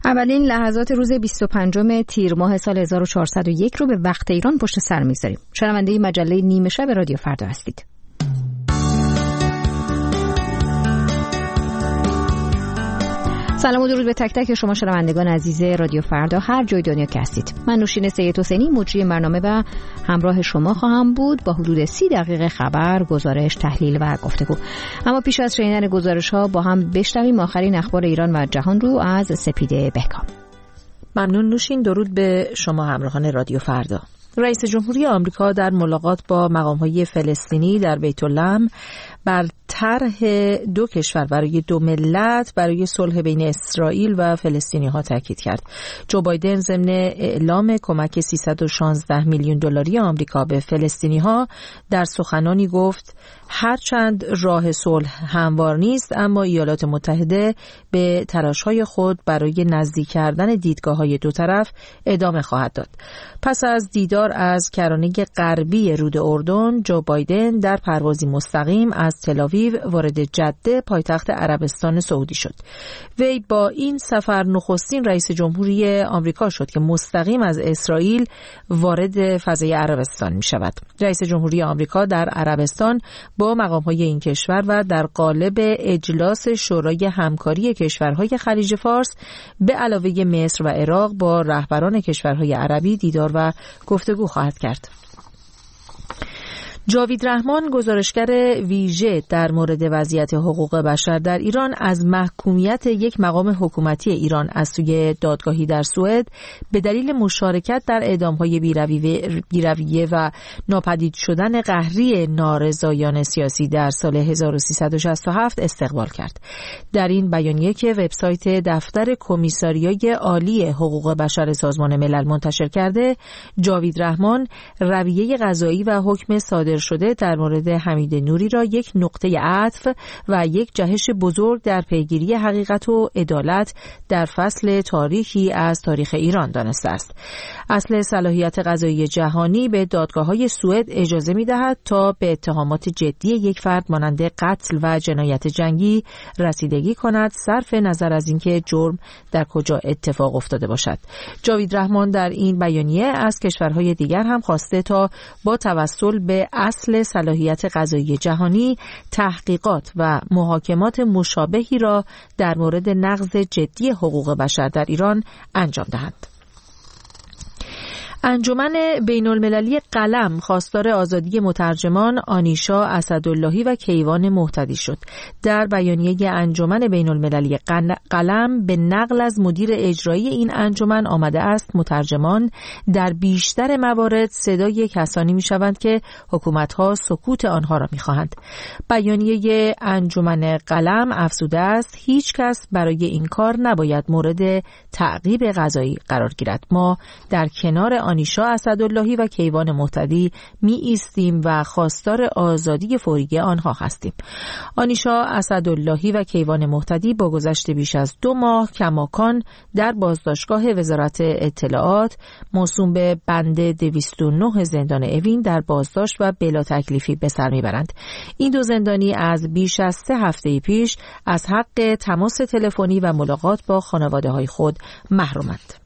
اولین لحظات روز 25 تیر ماه سال 1401 رو به وقت ایران پشت سر می‌ذاریم. شنونده مجله نیمه شب رادیو فردا هستید. سلام و درود به تک تک شما شنوندگان عزیز رادیو فردا هر جای دنیا که هستید. من نوشین سید حسینی مجری برنامه و همراه شما خواهم بود با حدود 30 دقیقه خبر، گزارش، تحلیل و گفتگو. اما پیش از شنیدن گزارش‌ها با هم بشنویم آخرین اخبار ایران و جهان رو از سپیده بهکام. ممنون نوشین. درود به شما همراهان رادیو فردا. رئیس جمهوری آمریکا در ملاقات با مقام‌های فلسطینی در بیت‌اللحم بر طرح دو کشور برای دو ملت برای صلح بین اسرائیل و فلسطینی‌ها تاکید کرد. جو بایدن ضمن اعلام کمک 316 میلیون دلاری آمریکا به فلسطینی‌ها در سخنانی گفت هرچند راه صلح هموار نیست، اما ایالات متحده به تلاش‌های خود برای نزدیک کردن دیدگاه‌های دو طرف ادامه خواهد داد. پس از دیدار از کرانه غربی رود اردن، جو بایدن در پروازی مستقیم از تل‌آویو وارد جده پایتخت عربستان سعودی شد. وی با این سفر نخستین رئیس جمهوری آمریکا شد که مستقیم از اسرائیل وارد فضای عربستان می شود. رئیس جمهوری آمریکا در عربستان با مقام‌های این کشور و در قالب اجلاس شورای همکاری کشورهای خلیج فارس به علاوه مصر و عراق با رهبران کشورهای عربی دیدار و گفتگو خواهد کرد. جاوید رحمان، گزارشگر ویژه در مورد وضعیت حقوق بشر در ایران، از محکومیت یک مقام حکومتی ایران از سوی دادگاهی در سوئد به دلیل مشارکت در اعدام‌های بی‌رویه و ناپدید شدن قهری نارضایان سیاسی در سال 1367 استقبال کرد. در این بیانیه که وبسایت دفتر کمیساریای عالی حقوق بشر سازمان ملل منتشر کرده، جاوید رحمان رویه قضایی و حکم صادر شده در مورد حمید نوری را یک نقطه عطف و یک جهش بزرگ در پیگیری حقیقت و عدالت در فصل تاریخی از تاریخ ایران دانسته است. اصل صلاحیت قضایی جهانی به دادگاه‌های سوئد اجازه می‌دهد تا به اتهامات جدی یک فرد مانند قتل و جنایت جنگی رسیدگی کند، صرف نظر از اینکه جرم در کجا اتفاق افتاده باشد. جاوید رحمان در این بیانیه از کشورهای دیگر هم خواسته تا با توسل به اصل صلاحیت قضایی جهانی تحقیقات و محاکمات مشابهی را در مورد نقض جدی حقوق بشر در ایران انجام دهند. انجمن بین‌المللی قلم خواستار آزادی مترجمان آنیشا اسداللهی و کیوان مهتدی شد. در بیانیه انجمن بین‌المللی قلم به نقل از مدیر اجرایی این انجمن آمده است مترجمان در بیشتر موارد صدای کسانی می‌شوند که حکومت‌ها سکوت آنها را می‌خواهند. بیانیه انجمن قلم افزوده است هیچ کس برای این کار نباید مورد تعقیب قضایی قرار گیرد. ما در کنار آنیشا اسداللهی و کیوان مهتدی می ایستیم و خواستار آزادی فوری آنها هستیم. آنیشا اسداللهی و کیوان مهتدی با گذشت بیش از 2 ماه کماکان در بازداشتگاه وزارت اطلاعات موسوم به بند 209 زندان اوین در بازداشت و بلا تکلیفی به سر میبرند. این دو زندانی از بیش از 3 هفته پیش از حق تماس تلفنی و ملاقات با خانواده‌های خود محرومند.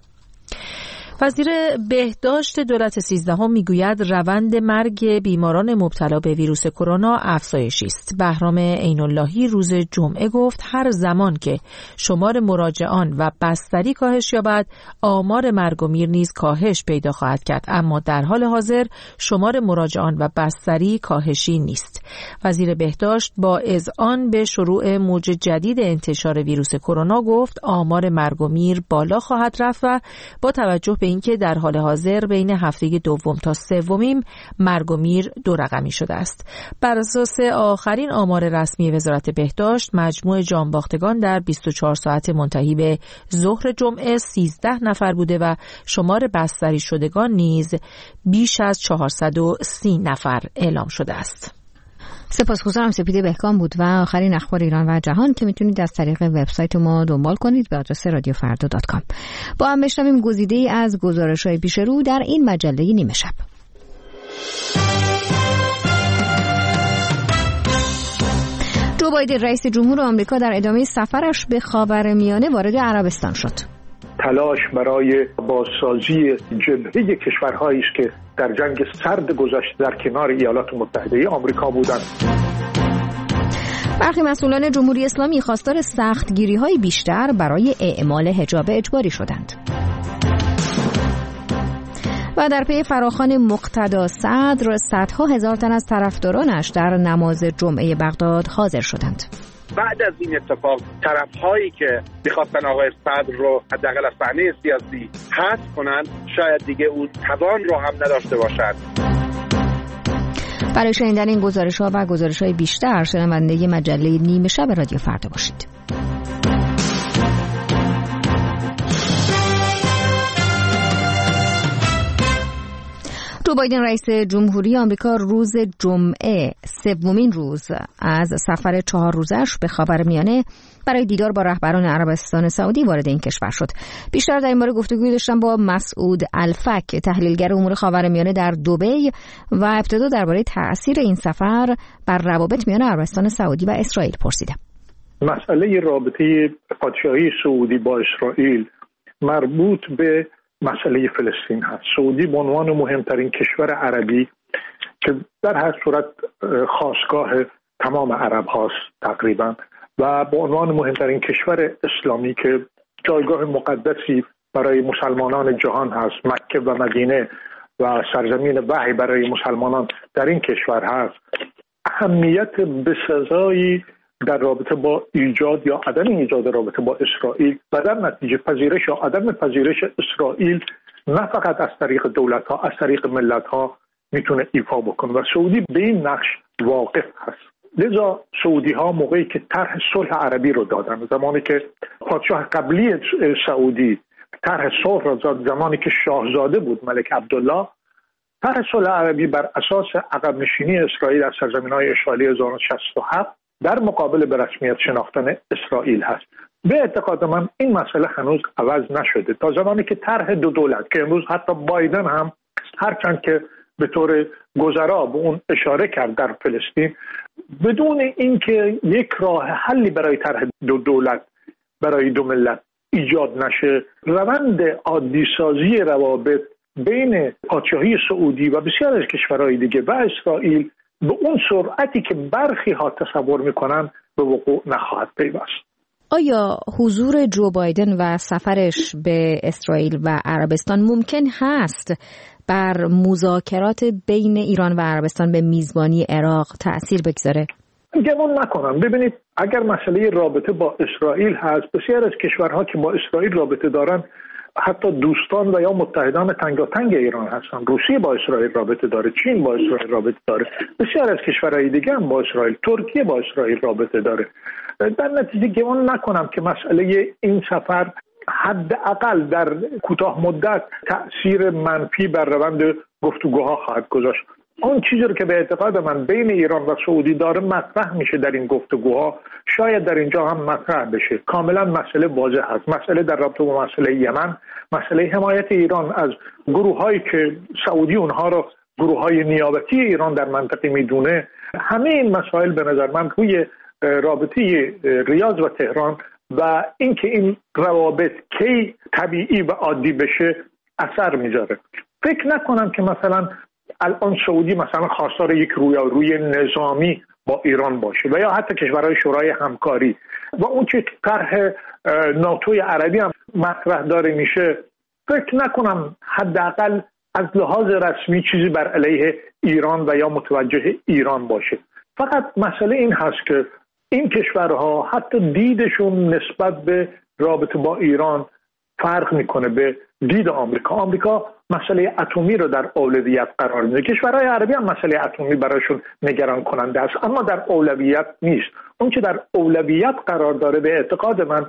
وزیر بهداشت دولت 13 میگوید روند مرگ بیماران مبتلا به ویروس کرونا افزایشی است. بهرام عین‌اللهی روز جمعه گفت هر زمان که شمار مراجعان و بستری کاهش یابد، آمار مرگ و میر نیز کاهش پیدا خواهد کرد، اما در حال حاضر شمار مراجعان و بستری کاهشی نیست. وزیر بهداشت با اذعان به شروع موج جدید انتشار ویروس کرونا گفت آمار مرگ و میر بالا خواهد رفت و با توجه به اینکه در حال حاضر بین هفته دوم تا سومیم مرگ و میر 2 رقمی شده است. بر اساس آخرین آمار رسمی وزارت بهداشت، مجموع جانباختگان در 24 ساعت منتهی به ظهر جمعه 13 نفر بوده و شمار بستری شدگان نیز بیش از 430 نفر اعلام شده است. سپاسگزارم. سپیده بهکام بود و آخرین اخبار ایران و جهان که میتونید از طریق وبسایت ما دنبال کنید به آدرس رادیوفردا.com. با هم بشنویم گزیده‌ای از گزارش‌های پیش رو در این مجله نیمه شب. جو بایدن رئیس جمهور آمریکا در ادامه سفرش به خاورمیانه وارد عربستان شد. تلاش برای بازسازی جبهه کشورهایی است که در جنگ سرد گذشته در کنار ایالات متحده آمریکا بودند. برخی مسئولان جمهوری اسلامی خواستار سختگیری‌های بیشتر برای اعمال حجاب اجباری شدند. و در پی فراخوان مقتدا صدر، صدها هزار تن از طرفدارانش در نماز جمعه بغداد حاضر شدند. بعد از این اتفاق طرف‌هایی که می‌خواستن آقای صدر رو حداقل از صحنه سیاسی حذف کنند شاید دیگه اون توان رو هم نداشته باشند. برای شنیدن این گزارش‌ها و گزارش‌های بیشتر شنونده مجله نیمه شب رادیو فردا باشید. جو بایدن رئیس جمهوری آمریکا روز جمعه سومین روز از سفر 4 روزش به خاورمیانه برای دیدار با رهبران عربستان سعودی وارد این کشور شد. بیشتر در این باره گفتگوی داشتم با مسعود الفک، تحلیلگر امور خاورمیانه در دبی، و ابتدا درباره تأثیر این سفر بر روابط میان عربستان سعودی و اسرائیل پرسیدم. مسئله رابطه پادشاهی سعودی با اسرائیل مربوط به مسئله فلسطین هست. سعودی به عنوان مهمترین کشور عربی که در هر صورت خاصگاه تمام عرب هاست تقریبا و به عنوان مهمترین کشور اسلامی که جایگاه مقدسی برای مسلمانان جهان هست، مکه و مدینه و سرزمین وحی برای مسلمانان در این کشور هست، اهمیت بسزایی در رابطه با ایجاد یا عدم ایجاد رابطه با اسرائیل و در نتیجه پذیرش یا عدم پذیرش اسرائیل نه فقط از طریق دولت ها، از طریق ملت ها میتونه ایفا بکنه و سعودی به این نقش واقف هست. لذا سعودی ها موقعی که طرح صلح عربی رو دادن، زمانی که پادشاه قبلی سعودی طرح صلح را داد، زمانی که شاهزاده بود ملک عبدالله، طرح صلح عربی بر اساس عقب نشینی اسرائیل از سرزمین‌های اشغالی 1967 در مقابل به رسمیت شناختن اسرائیل هست. به اعتقاد من این مسئله هنوز عوض نشده تا زمانی که طرح دو دولت که امروز حتی بایدن هم هرچند که به طور گذرا به اون اشاره کرد در فلسطین، بدون اینکه یک راه حلی برای طرح دو دولت برای دو ملت ایجاد نشه، روند عادی سازی روابط بین پادشاهی سعودی و بسیار از کشورهای دیگه و اسرائیل به اون سرعتی که برخی ها تصور میکنن به وقوع نخواهد پیوست. آیا حضور جو بایدن و سفرش به اسرائیل و عربستان ممکن هست بر مذاکرات بین ایران و عربستان به میزبانی عراق تأثیر بگذاره؟ گمان نکنم. ببینید، اگر مسئله رابطه با اسرائیل هست، بسیار از کشورها که با اسرائیل رابطه دارن حتی دوستان و یا متحدان تنگاتنگ ایران هستن. روسیه با اسرائیل رابطه داره، چین با اسرائیل رابطه داره، بسیار از کشورهای دیگه هم با اسرائیل، ترکیه با اسرائیل رابطه داره. در نتیجه گمان نکنم که مسئله این سفر حداقل در کوتاه مدت تأثیر منفی بر روند گفتگوها خواهد گذاشت. اون چیزی رو که به اعتقاد من بین ایران و سعودی داره مطرح میشه در این گفتگوها شاید در اینجا هم مطرح بشه. کاملا مسئله واضح هست. مسئله در رابطه با مسئله یمن، مسئله حمایت ایران از گروهایی که سعودی اونها رو گروههای نیابتی ایران در منطقه میدونه، همه این مسائل به نظر من روی رابطه ریاض و تهران و اینکه این روابط کی طبیعی و عادی بشه اثر میذاره. فکر نکنم که مثلا الان سعودی مثلا خواستار یک روی نظامی با ایران باشه و یا حتی کشورهای شورای همکاری و اون چه طرح ناتوی عربی هم مطرح داره میشه. فکر نکنم حداقل از لحاظ رسمی چیزی بر علیه ایران و یا متوجه ایران باشه. فقط مسئله این هست که این کشورها حتی دیدشون نسبت به رابطه با ایران فرق میکنه به دید آمریکا. آمریکا مسئله اتمی رو در اولویت قرار میده. کشورهای عربی هم مسئله اتمی براشون نگران کننده است، اما در اولویت نیست. اون که در اولویت قرار داره به اعتقاد من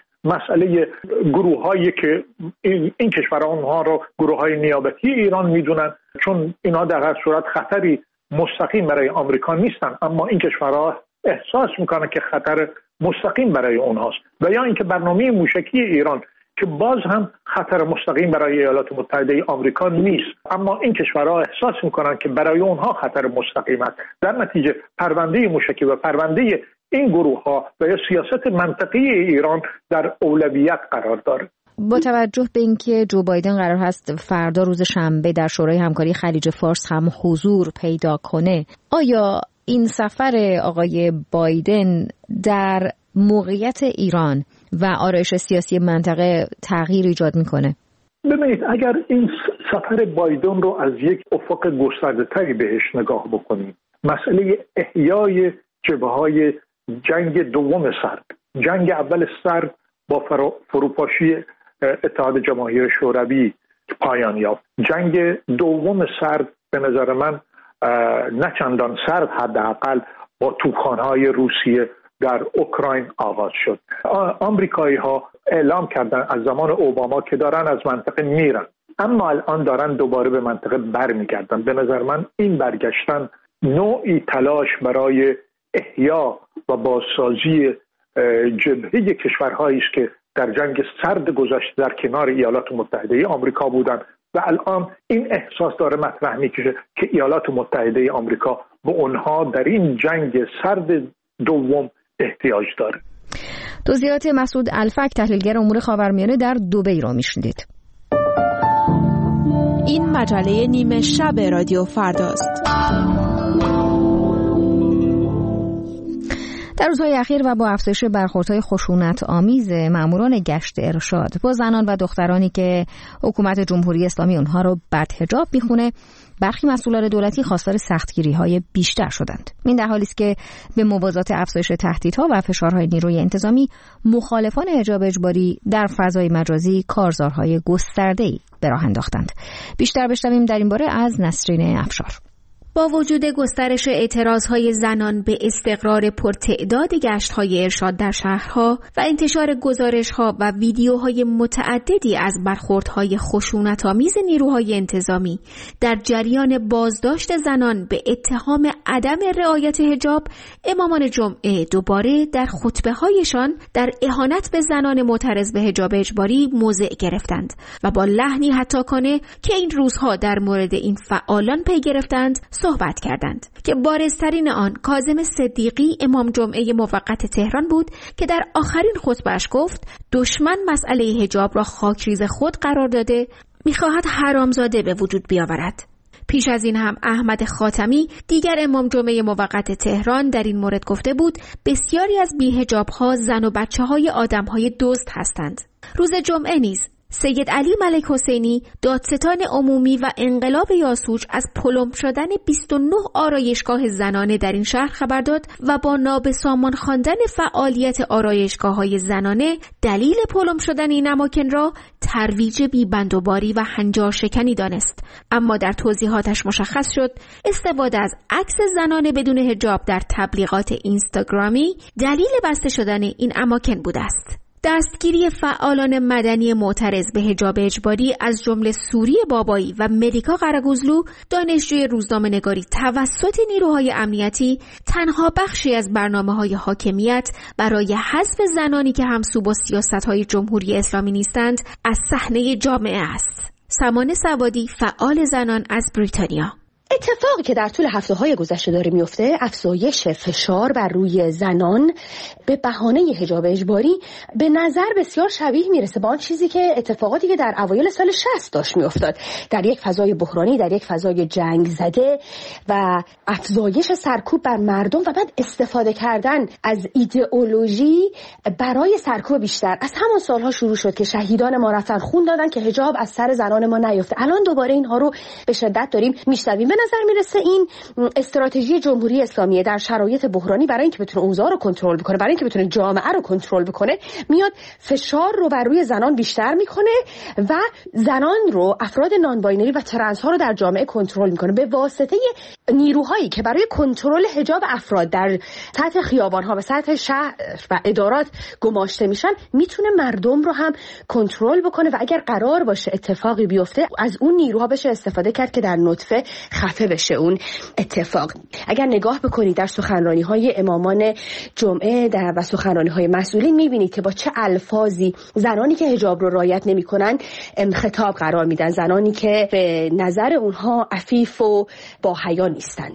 مسئله گروهایی که این کشورها اونها رو گروههای نیابتی ایران میدونن، چون اینا در هر صورت خطری مستقیم برای آمریکا نیستن، اما این کشورها احساس میکنن که خطر مستقیم برای اونهاست. و یا اینکه برنامه موشکی ایران که باز هم خطر مستقیم برای ایالات متحده آمریکا نیست، اما این کشورها احساس میکنن که برای اونها خطر مستقیم است. در نتیجه پرونده موشکی و پرونده این گروه ها و یا سیاست منطقی ایران در اولویت قرار داره. با توجه به اینکه جو بایدن قرار هست فردا روز شنبه در شورای همکاری خلیج فارس هم حضور پیدا کنه، آیا این سفر آقای بایدن در موقعیت ایران و آرایش سیاسی منطقه تغییر ایجاد میکنه؟ ببینید، اگر این سفر بایدن رو از یک افق گسترده‌تری بهش نگاه بکنیم، مسئله احیای جبهه‌های جنگ دوم سرد، جنگ اول سرد با فروپاشی اتحاد جماهیر شوروی پایان یافت، جنگ دوم سرد به نظر من نه چندان سرد، حداقل با توپخانه‌های روسیه در اوکراین آغاز شد. آمریکایی‌ها اعلام کردن از زمان اوباما که دارن از منطقه میرن، اما الان دارن دوباره به منطقه برمیگردن. به نظر من این برگشتن نوعی تلاش برای احیا و بازسازی جبهه کشورهایی است که در جنگ سرد گذشته در کنار ایالات متحده آمریکا بودن و الان این احساس داره مطرح میشه که ایالات متحده آمریکا به اونها در این جنگ سرد دوم احتیاج داره. توضیحات مسعود الفک، تحلیلگر امور خاورمیانه در دبی را میشنیدید. این مجله نیمه شب رادیو فرداست. در روزهای اخیر و با افزایش برخوردهای خشونت آمیز ماموران گشت ارشاد با زنان و دخترانی که حکومت جمهوری اسلامی اونها رو بدحجاب میخونه، برخی مسئولان دولتی خواستار سختگیری‌های بیشتر شدند. این در حالی است که به موازات افزایش تهدیدها و فشارهای نیروی انتظامی، مخالفان حجاب اجباری در فضای مجازی کارزارهای گسترده‌ای به راه انداختند. بیشتر بشنویم در این باره از نسرین افشار. با وجود گسترش اعتراضهای زنان به استقرار پرتعداد گشت‌های ارشاد در شهرها و انتشار گزارش‌ها و ویدیوهای متعددی از برخوردهای خشونت‌آمیز نیروهای انتظامی در جریان بازداشت زنان به اتهام عدم رعایت حجاب، امامان جمعه دوباره در خطبه‌هایشان در اهانت به زنان معترض به حجاب اجباری موضع گرفتند و با لحنی حتاکانه که این روزها در مورد این فعالان پی گرفتند صحبت کردند که بارزترین آن کاظم صدیقی، امام جمعه موقت تهران بود که در آخرین خطبه‌اش گفت دشمن مسئله حجاب را خاکریز خود قرار داده، می‌خواهد حرامزاده به وجود بیاورد. پیش از این هم احمد خاتمی، دیگر امام جمعه موقت تهران، در این مورد گفته بود بسیاری از بی‌حجاب‌ها زن و بچه‌های آدم‌های دزد هستند. روز جمعه نیز سید علی ملک حسینی، دادستان عمومی و انقلاب یاسوج از پلم شدن 29 آرایشگاه زنانه در این شهر خبر داد و با نابسامان خواندن فعالیت آرایشگاه‌های زنانه دلیل پلم شدن این اماکن را ترویج بی‌بندوباری و هنجارشکنی دانست. اما در توضیحاتش مشخص شد استفاده از عکس زنانه بدون حجاب در تبلیغات اینستاگرامی دلیل بسته شدن این اماکن بوده است. دستگیری فعالان مدنی معترض به حجاب اجباری از جمله سوری بابایی و ملیکا قره‌گوزلو، دانشجوی روزنامه‌نگاری توسط نیروهای امنیتی، تنها بخشی از برنامه‌های حاکمیت برای حذف زنانی که همسو با سیاست‌های جمهوری اسلامی نیستند از صحنه جامعه است. سمانه سوادی، فعال زنان از بریتانیا. اتفاقی که در طول هفته‌های گذشته داره میفته، افزایش فشار بر روی زنان به بهانه حجاب اجباری، به نظر بسیار شبیه میرسه با آن چیزی که اتفاقاتی که در اوایل سال 60 داشت میافتاد، در یک فضای بحرانی، در یک فضای جنگ زده و افزایش سرکوب بر مردم و بعد استفاده کردن از ایدئولوژی برای سرکوب بیشتر. از همان سالها شروع شد که شهیدان ما رفتن خون دادن که حجاب از سر زنان ما نیفته. الان دوباره اینها رو به شدت داریم میشنویم. به نظر میرسه این استراتژی جمهوری اسلامی در شرایط بحرانی برای اینکه بتونه اوضاع رو کنترل بکنه، برای اینکه بتونه جامعه رو کنترل بکنه، میاد فشار رو بر روی زنان بیشتر میکنه و زنان رو، افراد نان باینری و ترنس ها رو در جامعه کنترل میکنه به واسطه نیروهایی که برای کنترل حجاب افراد در سطح خیابان ها و سطح شهر و ادارات گماشته میشن، میتونه مردم رو هم کنترل بکنه و اگر قرار باشه اتفاقی بیفته از اون نیروها بشه استفاده کرد که در نطفه خفه بشه اون اتفاق. اگر نگاه بکنید در سخنرانی‌های امامان جمعه و سخنرانی‌های مسئولین، می‌بینید که با چه الفاظی زنانی که حجاب رو رعایت نمی‌کنن خطاب قرار میدن، زنانی که به نظر اونها عفیف و با حیا نیستند.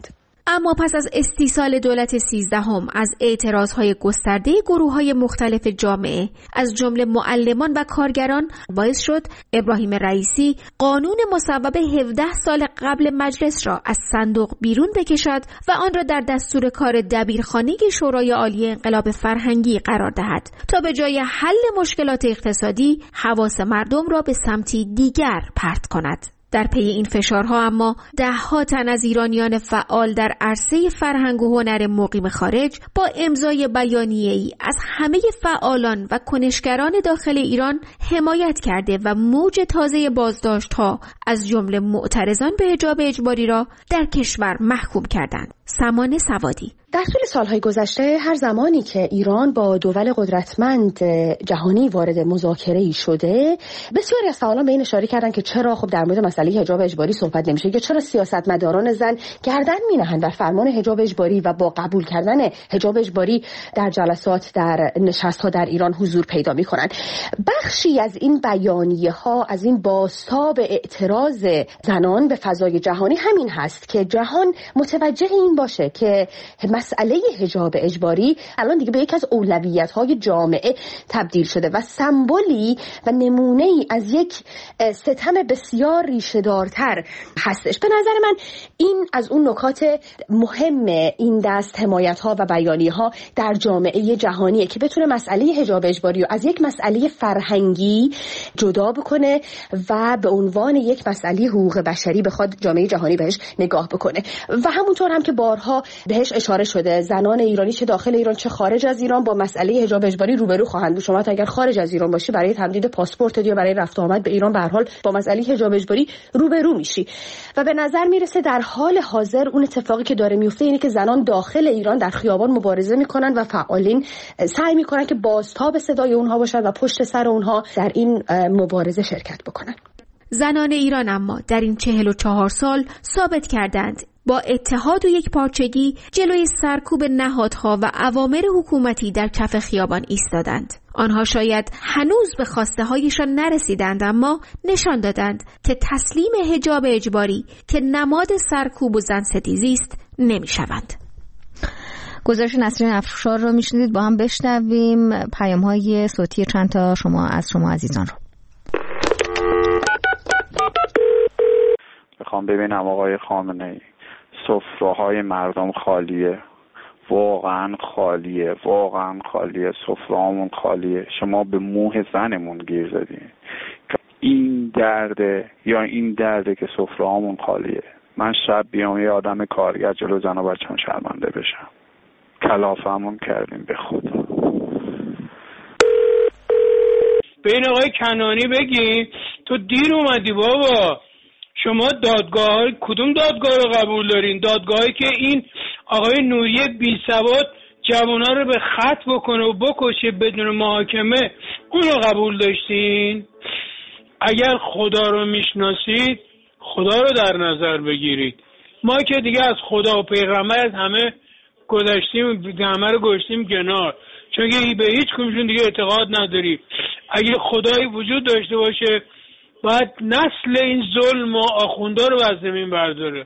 اما پس از استیصال دولت 13 از اعتراضهای گسترده گروه‌های مختلف جامعه از جمله معلمان و کارگران باعث شد ابراهیم رئیسی قانون مصوب 17 سال قبل مجلس را از صندوق بیرون بکشد و آن را در دستور کار دبیرخانه شورای عالی انقلاب فرهنگی قرار دهد تا به جای حل مشکلات اقتصادی حواس مردم را به سمتی دیگر پرت کند. در پی این فشارها اما ده‌ها تن از ایرانیان فعال در عرصه فرهنگ و هنر مقیم خارج با امضای بیانیه‌ای از همه فعالان و کنشگران داخل ایران حمایت کرده و موج تازه بازداشت‌ها از جمله معترضان به حجاب اجباری را در کشور محکوم کردند. سمان سوادی: در طول سالهای گذشته هر زمانی که ایران با دول قدرتمند جهانی وارد مذاکره‌ای شده، بسیاری از فعالان به این اشاره کردند که چرا خب در مورد مسئله حجاب اجباری صحبت نمیشه، که چرا سیاستمداران زن گردن می‌نهند بر فرمان حجاب اجباری و با قبول کردن حجاب اجباری در جلسات، در نشست‌ها در ایران حضور پیدا می‌کنند. بخشی از این بیانیه‌ها، از این بازتاب اعتراض زنان به فضای جهانی همین هست که جهان متوجه این باشه که مسئله حجاب اجباری الان دیگه به یکی از اولویت‌های جامعه تبدیل شده و سمبولی و نمونه‌ای از یک ستم بسیار ریشه‌دارتر هستش. به نظر من این از اون نکات مهم این دست حمایت‌ها و بیانیه‌ها در جامعه جهانیه که بتونه مسئله حجاب اجباری رو از یک مسئله فرهنگی جدا بکنه و به عنوان یک مسئله حقوق بشری بخواد جامعه جهانی بهش نگاه بکنه. و همونطور هم که بارها بهش اشاره شده، زنان ایرانی چه داخل ایران چه خارج از ایران با مسئله حجاب اجباری روبرو خواهند بود. شما اگر خارج از ایران باشی برای تمدید پاسپورت یا برای رفت و آمد به ایران به هر حال با مسئله حجاب اجباری روبرو میشی و به نظر میرسه در حال حاضر اون اتفاقی که داره میفته اینه که زنان داخل ایران در خیابان مبارزه میکنن و فعالین سعی میکنن که بازتاب صدای اونها باشن و پشت سر اونها در این مبارزه شرکت بکنن. زنان ایران اما در این 44 سال ثابت کردند با اتحاد و یک پارچگی جلوی سرکوب نهادها و اوامر حکومتی در کف خیابان ایستادند. آنها شاید هنوز به خواسته هایشان نرسیدند، اما نشان دادند که تسلیم حجاب اجباری که نماد سرکوب و زنستیزی است نمیشوند. گزارش نسرین افشار رو میشنیدید، با هم بشنویم پیام های صوتی چند تا شما عزیزان رو. میخوام ببینم آقای خامنه‌ای، سفره‌های مردم خالیه، واقعا خالیه، سفره‌هامون خالیه. شما به موه زنمون گیر زدین. این درده یا این درده که سفره‌هامون خالیه. من شب بیام یه آدم کارگر جلو زن و بچه‌م شرمنده بشم. کلافه‌مون کردیم به خدا. بین آقای کنانی بگی تو دیر اومدی بابا. شما دادگاه کدوم دادگاه رو قبول دارین؟ دادگاهی که این آقای نوری بی سواد جوانا رو به خط بکنه و بکشه بدون محاکمه، اون رو قبول داشتین؟ اگر خدا رو میشناسید خدا رو در نظر بگیرید. ما که دیگه از خدا و پیغمبر از همه همه رو گذاشتیم کنار، چون که به هیچ کدومشون دیگه اعتقاد نداریم. اگه خدایی وجود داشته باشه باید نسل این ظلم و آخوندا رو از زمین برداره.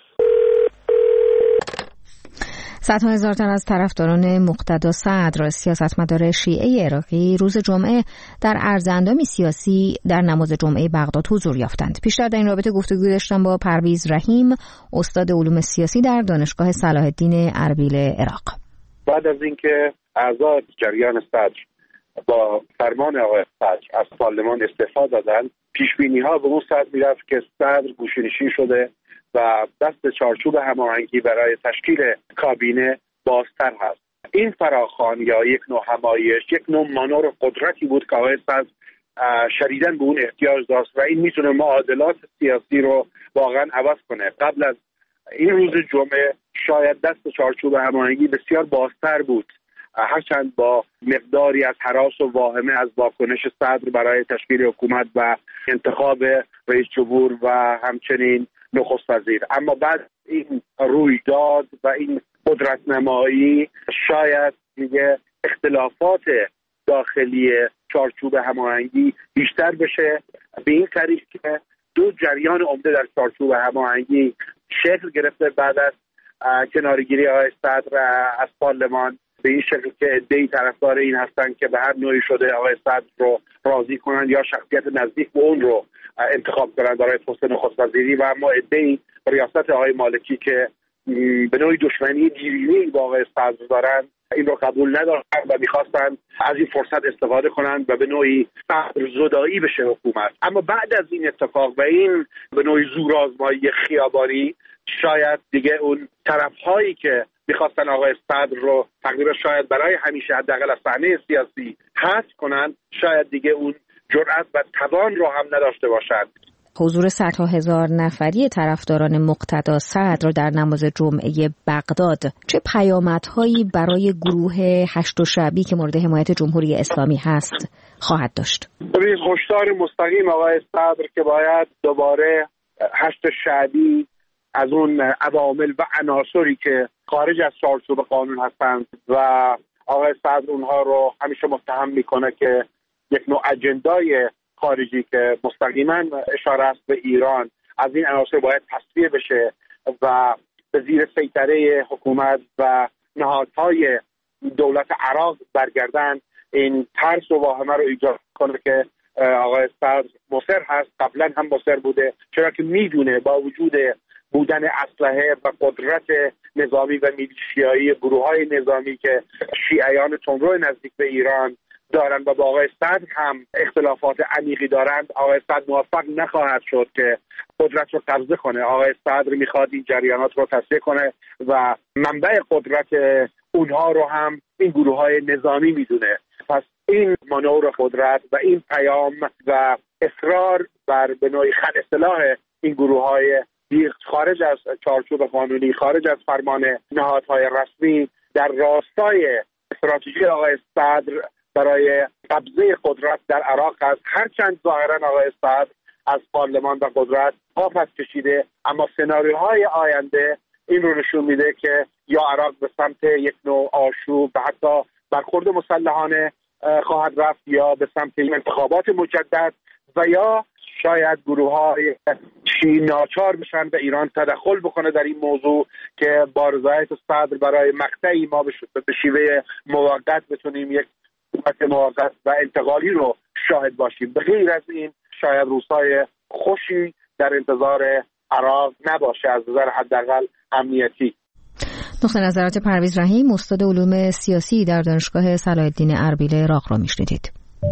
صدها هزار تن از طرفداران مقتدا صدر، سیاستمدار شیعه عراقی، روز جمعه در عرضاندامی سیاسی در نماز جمعه بغداد حضور یافتند. پیشتر در این رابطه گفتگو داشتم با پرویز رحیم، استاد علوم سیاسی در دانشگاه صلاح الدین اربیل عراق. بعد از اینکه اعضای جریان صدر با فرمان آقای صدر از پارلمان استعفا دادند، پیشبینی‌ها به اون سمت میرفت که صدر گوشه‌نشین شده و دست چارچوب هماهنگی برای تشکیل کابینه بازتر هست. این فراخوان یا یک نوع همایش، یک نوع مانور قدرتی بود که آقای صدر شدیداً به اون احتیاج داشت و این میتونه معادلات سیاسی رو واقعا عوض کنه. قبل از این روز جمعه شاید دست چارچوب هماهنگی بسیار بازتر بود، هرچند با مقداری از هراس و واهمه از واکنش صدر برای تشکیل حکومت و انتخاب رئیس جمهور و همچنین نخست وزیر. اما بعد این رویداد و این قدرت نمایی شاید دیگه اختلافات داخلی چارچوب هماهنگی بیشتر بشه، به این طریق که دو جریان عمده در چارچوب هماهنگی شکل گرفته بعد از کنارگیری آقای صدر از پارلمان به این شکل که عده‌ای طرفدار این هستن که به هر نوعی شده آقای صدر رو راضی کنن یا شخصیت نزدیک به اون رو انتخاب کنن برای پست نخست وزیری، و اما عده‌ای ریاست آقای مالکی که به نوعی دشمنی دیرینه‌ای با آقای صدر دارن این رو قبول ندارن و میخواستن از این فرصت استفاده کنن و به نوعی صدرزدایی بشه حکومت. اما بعد از این اتفاق و این به نوعی زورآزمایی خیابانی، شاید دیگه اون طرف‌هایی که میخواستن آقای صدر رو تقریبا شاید برای همیشه حداقل از صحنه سیاسی حذف کنن، شاید دیگه اون جرأت و توان رو هم نداشته باشند. حضور صدها هزار نفری طرفداران مقتدا صدر در نماز جمعه بغداد چه پیامدهایی برای گروه هشت شعبی که مورد حمایت جمهوری اسلامی هست خواهد داشت؟ ببینید، هشدار مستقیم آقای صدر که باید دوباره هشت شعبی از اون عوامل و عناصری که خارج از چارچوب قانون هستند و آقای صدر اونها رو همیشه متهم میکنه که یک نوع اجندای خارجی که مستقیما اشاره است به ایران، از این عناصر باید تصفیه بشه و به زیر سیطره حکومت و نهادهای دولت عراق برگردن. این ترس و واهمه رو ایجاد کنه که آقای صدر مصر هست، قبلا هم مصر بوده، چرا که میدونه با وجود بودن اسلحه و قدرت نظامی و میلیشیایی گروه‌های نظامی که شیعیان تندرو نزدیک به ایران دارند و با آقای صدر هم اختلافات عمیقی دارند، آقای صدر موفق نخواهد شد که قدرت رو قبضه کنه. آقای صدر میخواد این جریانات رو تصفیه کنه و منبع قدرت اونها رو هم این گروه‌های نظامی میدونه. پس این مانور قدرت و این پیام و اصرار بر به نوعی خلع سلاح این گروه‌های خارج از چارچوب قانونی، خارج از فرمان نهادهای رسمی، در راستای استراتژی آقای صدر برای قبضه قدرت در عراق است. هرچند ظاهرا آقای صدر از پارلمان و قدرت پا پس کشیده، اما سناریوهای آینده این رو نشون میده که یا عراق به سمت یک نوع آشوب و حتی برخورد مسلحانه خواهد رفت، یا به سمت انتخابات مجدد، و یا شاید گروه‌های شیعی ناچار بشن به ایران تدخل بکنه در این موضوع که با رضایت صدر برای مقطعی ما به شیوه موقت بتونیم یک حکومت موقت و انتقالی رو شاهد باشیم. به غیر از این شاید روزهای خوشی در انتظار عراق نباشه از نظر حداقل امنیتی. نقطه نظرات پرویز رحیم، استاد علوم سیاسی در دانشگاه صلاح الدین اربیل عراق را میشنیدید.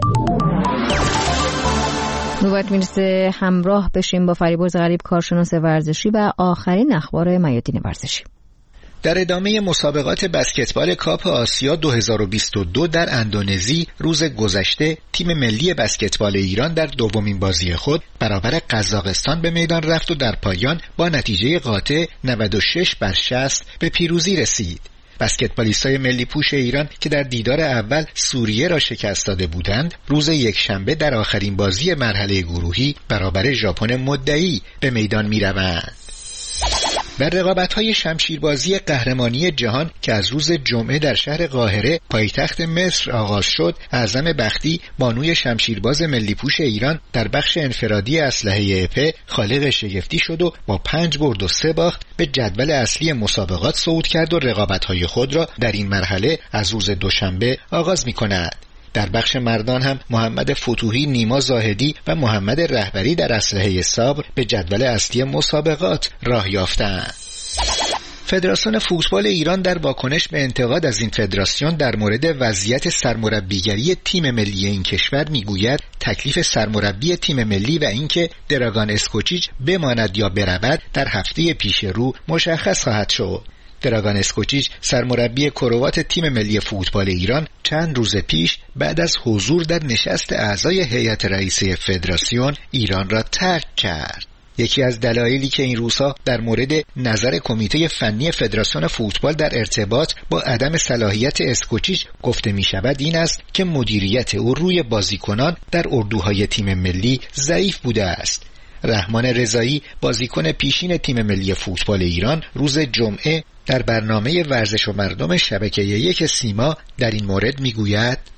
نوبت میرسه همراه بشیم با فریبرز غریب، کارشناس ورزشی و آخرین اخبار میادین ورزشی. در ادامه مسابقات بسکتبال کاپ آسیا 2022 در اندونزی روز گذشته تیم ملی بسکتبال ایران در دومین بازی خود برابر قزاقستان به میدان رفت و در پایان با نتیجه قاطع 96-60 به پیروزی رسید. بسکتبالیستای ملی پوش ایران که در دیدار اول سوریه را شکست داده بودند، روز یکشنبه در آخرین بازی مرحله گروهی برابر ژاپن مدعی به میدان می‌روند. در رقابت‌های شمشیربازی قهرمانی جهان که از روز جمعه در شهر قاهره پایتخت مصر آغاز شد، اعظم بختی بانوی شمشیرباز ملی پوش ایران در بخش انفرادی اسلحه اپه خالق شگفتی شد و با 5 برد و 3 باخت به جدول اصلی مسابقات صعود کرد و رقابت‌های خود را در این مرحله از روز دوشنبه آغاز می‌کند. در بخش مردان هم محمد فتوحی، نیما زاهدی و محمد رهبری در اسلحه صبر به جدول اصلی مسابقات راه یافتند. فدراسیون فوتبال ایران در واکنش به انتقاد از این فدراسیون در مورد وضعیت سرمربیگری تیم ملی این کشور میگوید تکلیف سرمربی تیم ملی و اینکه دراگان اسکوچیچ بماند یا برود در هفته پیش رو مشخص خواهد شد. دراگان اسکوچیچ سرمربی کروات تیم ملی فوتبال ایران چند روز پیش بعد از حضور در نشست اعضای هیئت رئیسه فدراسیون ایران را ترک کرد. یکی از دلایلی که این روزها در مورد نظر کمیته فنی فدراسیون فوتبال در ارتباط با عدم صلاحیت اسکوچیچ گفته می شود این است که مدیریت او روی بازیکنان در اردوهای تیم ملی ضعیف بوده است. رحمان رضایی، بازیکن پیشین تیم ملی فوتبال ایران، روز جمعه در برنامه ورزش و مردم شبکه 1 سیما در این مورد میگوید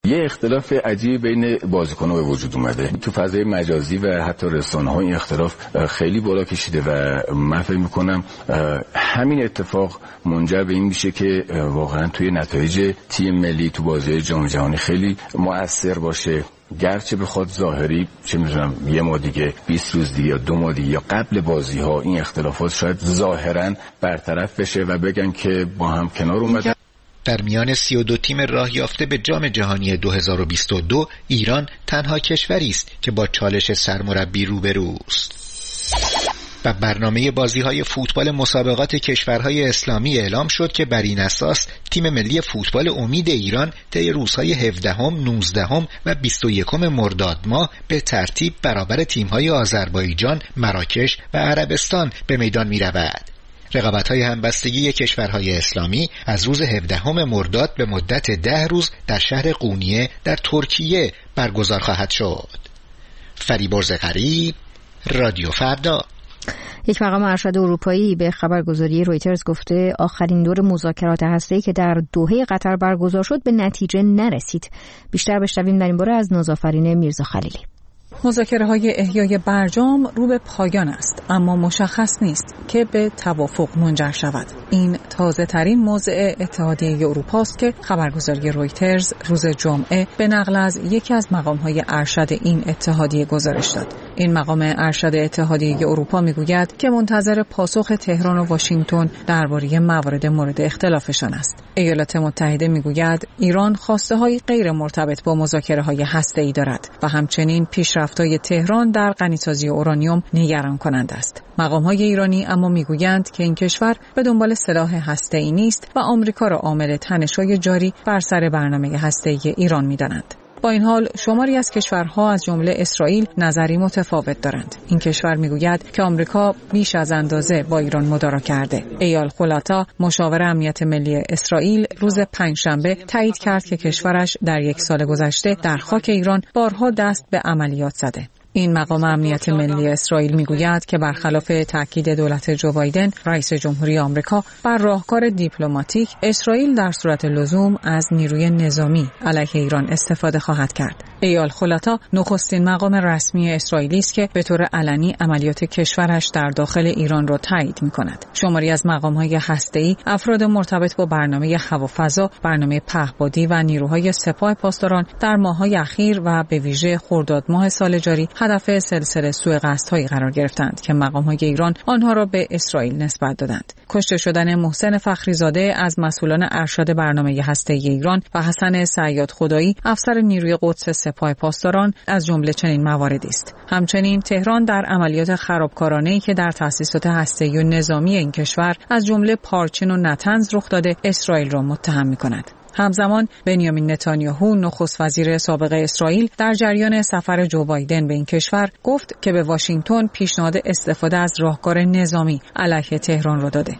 یه اختلاف عجیب بین بازیکن‌ها به وجود اومده تو فضای مجازی و حتی رسانه‌ها. این اختلاف خیلی بالا کشیده و من فکر می‌کنم همین اتفاق منجر به این میشه که واقعا توی نتایج تیم ملی تو بازی جام جهانی خیلی مؤثر باشه. گرچه بخواد ظاهری چه می‌دونم یه ماه دیگه 20 روز دیگه یا 2 ماه دیگه یا قبل بازی‌ها این اختلافات شاید ظاهراً برطرف بشه و بگن که با هم کنار اومدن. در میان 32 تیم راه یافته به جام جهانی 2022 ایران تنها کشوری است که با چالش سرمربی روبروست. و برنامه بازی‌های فوتبال مسابقات کشورهای اسلامی اعلام شد که بر این اساس تیم ملی فوتبال امید ایران طی روزهای 17، 19 و 21 مرداد ماه به ترتیب برابر تیم‌های آذربایجان، مراکش و عربستان به میدان می‌رود. رقابت‌های همبستگی کشورهای اسلامی از روز 17 مرداد به مدت 10 روز در شهر قونیه در ترکیه برگزار خواهد شد. فریبرز غریب، رادیو فردا. یک مقام ارشد اروپایی به خبرگزاری رویترز گفته آخرین دور مذاکرات هسته‌ای که در دوحه قطر برگزار شد به نتیجه نرسید. بیشتر بشنویم در این باره از نازآفرین میرزا خلیلی. مذاکره‌های احیای برجام رو به پایان است، اما مشخص نیست که به توافق منجر شود. این تازه ترین موضع اتحادیه اروپا است که خبرگزاری رویترز روز جمعه به نقل از یکی از مقام‌های ارشد این اتحادیه گزارش داد. این مقام ارشد اتحادیه اروپا میگوید که منتظر پاسخ تهران و واشنگتن درباره موارد مورد اختلافشان است. ایالات متحده میگوید ایران خواسته‌های غیر مرتبط با مذاکره‌های هسته‌ای دارد و همچنین پیشرفت‌های تهران در غنیسازی اورانیوم نگران کننده است. مقام‌های ایرانی اما میگویند که این کشور به دنبال سلاح هسته‌ای نیست و آمریکا را عامل تنش‌های جاری بر سر برنامه هسته‌ای ایران می‌دانند. با این حال شماری از کشورها از جمله اسرائیل نظری متفاوت دارند. این کشور میگوید که آمریکا بیش از اندازه با ایران مدارا کرده. ایال خلاتا مشاور امنیت ملی اسرائیل روز پنجشنبه تایید کرد که کشورش در یک سال گذشته در خاک ایران بارها دست به عملیات زده. این مقام امنیت ملی اسرائیل میگوید که برخلاف تاکید دولت جو بایدن رئیس جمهوری آمریکا بر راهکار دیپلماتیک، اسرائیل در صورت لزوم از نیروی نظامی علیه ایران استفاده خواهد کرد. ایال خلاتا نخستین مقام رسمی اسرائیلی است که به طور علنی عملیات کشورش در داخل ایران را تایید می‌کند. شماری از مقام‌های هسته‌ای افراد مرتبط با برنامه هوافضا، برنامه پهپادی و نیروهای سپاه پاسداران در ماه‌های اخیر و به ویژه خرداد ماه سال جاری هدف سلسله سوء قصدهایی قرار گرفتند که مقام‌های ایران آنها را به اسرائیل نسبت دادند. کشته شدن محسن فخریزاده از مسئولان ارشد برنامه هسته‌ای ایران و حسن سیاد خدایی افسر نیروی قدس سپاه پاسداران از جمله چنین مواردی است. همچنین تهران در عملیات خرابکارانه‌ای که در تأسیسات هسته‌ای و نظامی این کشور از جمله پارچین و نطنز رخ داده اسرائیل را متهم می‌کند. همزمان بنیامین نتانیاهو نخست وزیر سابق اسرائیل در جریان سفر جو بایدن به این کشور گفت که به واشنگتن پیشنهاد استفاده از راهکار نظامی علیه تهران را داده.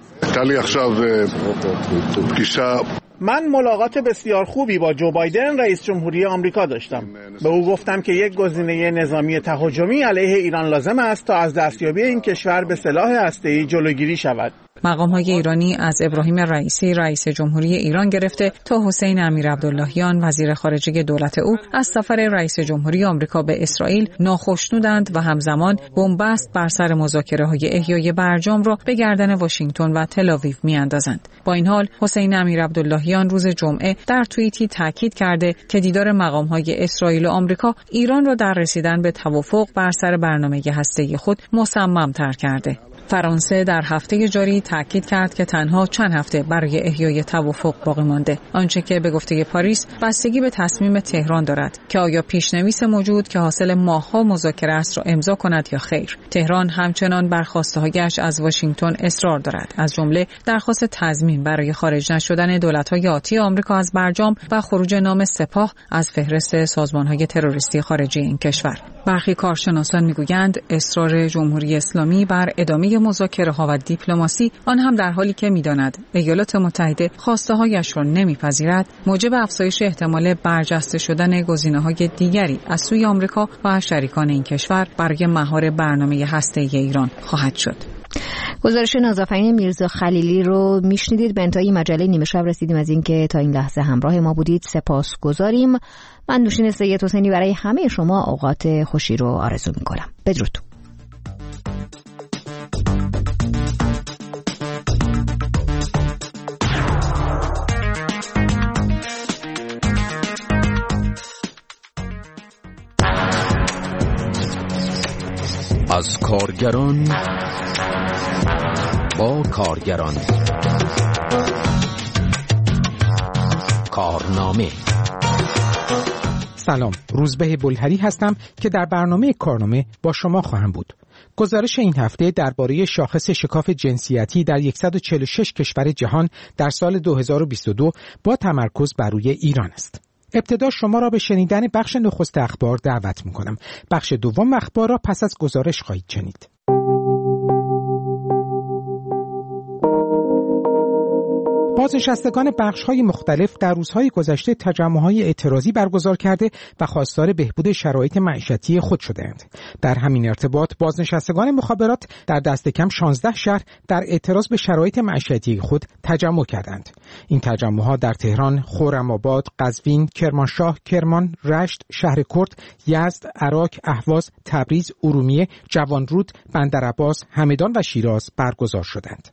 من ملاقات بسیار خوبی با جو بایدن رئیس جمهوری آمریکا داشتم. به او گفتم که یک گزینه نظامی تهاجمی علیه ایران لازم است تا از دستیابی این کشور به سلاح هسته‌ای جلوگیری شود. مقام‌های ایرانی از ابراهیم رئیسی رئیس جمهوری ایران گرفته تا حسین امیرعبداللهیان وزیر خارجه دولت او از سفر رئیس جمهوری آمریکا به اسرائیل ناخشنودند و همزمان بنبست بر سر مذاکره‌های احیای برجام را به گردن واشنگتن و تل‌آویو می‌اندازند. با این حال حسین امیرعبداللهیان روز جمعه در توییتی تاکید کرده که دیدار مقام‌های اسرائیل و آمریکا ایران را در رسیدن به توافق بر سر برنامه هسته‌ای خود مصمم‌تر کرده. فرانسه در هفته جاری تاکید کرد که تنها چند هفته برای احیای توافق باقی مانده، آنچه که به گفته پاریس بستگی به تصمیم تهران دارد که آیا پیشنویس موجود که حاصل ماه‌ها مذاکره است را امضا کند یا خیر. تهران همچنان بر خواسته‌هایش از واشنگتن اصرار دارد، از جمله درخواست تضمین برای خارج نشدن دولت‌های آتی آمریکا از برجام و خروج نام سپاه از فهرست سازمان‌های تروریستی خارجی این کشور. برخی کارشناسان می‌گویند اصرار جمهوری اسلامی بر ادامه مذاکره‌ها و دیپلماسی، آن هم در حالی که می‌داند ایالات متحده خواسته‌هایش را نمی‌پذیرد، موجب افزایش احتمال برجسته شدن گزینه‌های دیگری از سوی آمریکا و شریکان این کشور برای مهار برنامه هسته‌ای ایران خواهد شد. گزارش نازآفرین میرزا خلیلی رو میشنیدید. به انتهای مجله نیمه شب رسیدیم. از اینکه تا این لحظه همراه ما بودید سپاسگزاریم. من نوشین سید حسینی برای همه شما اوقات خوشی رو آرزو میکنم. بدرود. از کارگران با کارگران، کارنامه. سلام، روزبه بلهری هستم که در برنامه کارنامه با شما خواهم بود. گزارش این هفته درباره شاخص شکاف جنسیتی در 146 کشور جهان در سال 2022 با تمرکز بر روی ایران است. ابتدا شما را به شنیدن بخش نخست اخبار دعوت می‌کنم. بخش دوم اخبار را پس از گزارش خواهید شنید. بازنشستگان بخش‌های مختلف در روزهای گذشته تجمع‌های اعتراضی برگزار کرده و خواستار بهبود شرایط معیشتی خود شده‌اند. در همین ارتباط بازنشستگان مخابرات در دست کم 16 شهر در اعتراض به شرایط معیشتی خود تجمع کردند. این تجمع‌ها در تهران، خرم‌آباد، قزوین، کرمانشاه، کرمان، رشت، شهرکرد، یزد، عراق، اهواز، تبریز، ارومیه، جوانرود، بندرعباس، همدان و شیراز برگزار شدند.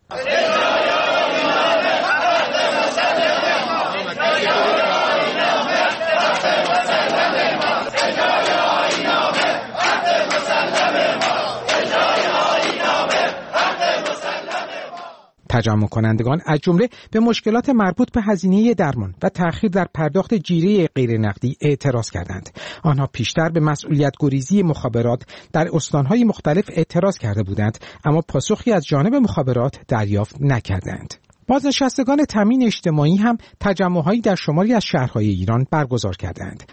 تجمع کنندگان از جمله به مشکلات مربوط به هزینه درمان و تأخیر در پرداخت جیره غیر نقدی اعتراض کردند. آنها پیشتر به مسئولیت گریزی مخابرات در استانهای مختلف اعتراض کرده بودند، اما پاسخی از جانب مخابرات دریافت نکردند. بازنشستگان تامین اجتماعی هم تجمع‌هایی در شماری از شهرهای ایران برگزار کردند.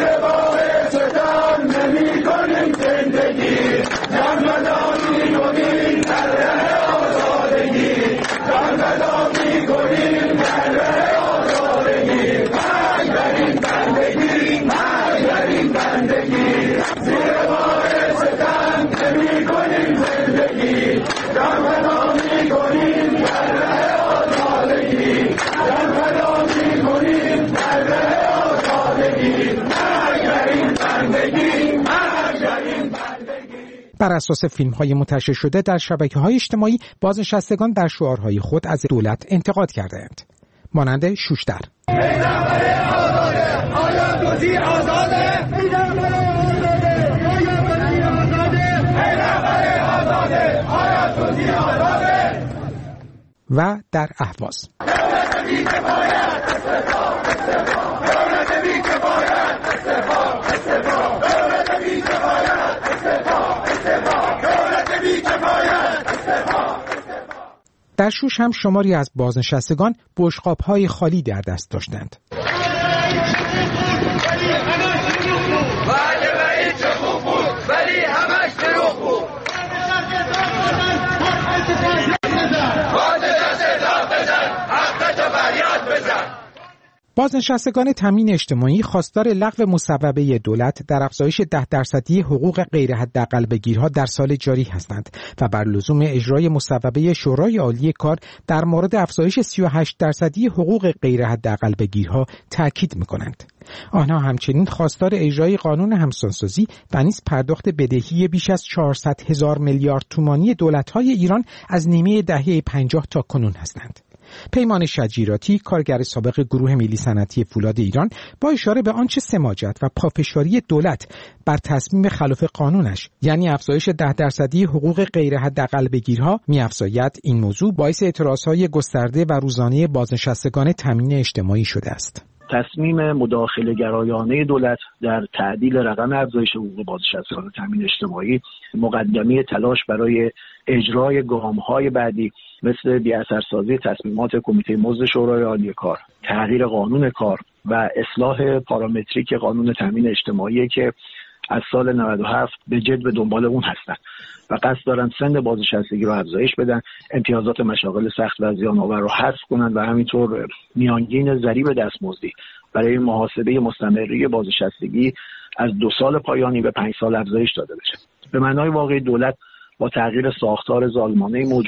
بر اساس فیلم‌های منتشر شده در شبکه‌های اجتماعی، بازنشستگان در شعارهای خود از دولت انتقاد کردند. مانند شوشتر. و در اهواز. در شوش هم شماری از بازنشستگان بشقاب‌های خالی در دست داشتند. بازنشستگان تامین اجتماعی خواستار لغو مصوبه دولت در افزایش 10% حقوق غیر حداقل بگیرها در سال جاری هستند و بر لزوم اجرای مصوبه شورای عالی کار در مورد افزایش 38% حقوق غیر حداقل بگیرها تاکید می‌کنند. آنها همچنین خواستار اجرای قانون همسانسازی و نیز پرداخت بدهی بیش از 400,000 میلیارد تومانی دولت‌های ایران از نیمه دهه 50 تا کنون هستند. پیمان شجیراتی، کارگر سابق گروه ملی صنعتی فولاد ایران، با اشاره به آنچه سماجت و پافشاری دولت بر تصمیم خلاف قانونش، یعنی افزایش 10% حقوق غیر حداقل بگیرها می‌افزاید، این موضوع باعث اعتراضهای گسترده و روزانه بازنشستگان تامین اجتماعی شده است. تصمیم مداخله گرایانه دولت در تعدیل رقم افزایش حقوق بازنشستگان تامین اجتماعی مقدمه تلاش برای اجرای گام‌های بعدی مثل بی‌اثرسازی تصمیمات کمیته مزد شورای عالی کار، تغییر قانون کار و اصلاح پارامتریک قانون تامین اجتماعی که از سال 97 به جد به دنبال اون هستن و قصد دارن سن بازنشستگی رو افزایش بدن، امتیازات مشاغل سخت و زیان‌آور رو حذف کنن و همینطور میانگین ضریب دستمزدی برای محاسبه مستمری بازنشستگی از 2 سال پایانی به 5 سال افزایش داده بشه. به معنای واقعی دولت با تغییر ساختار ظالمانه موجود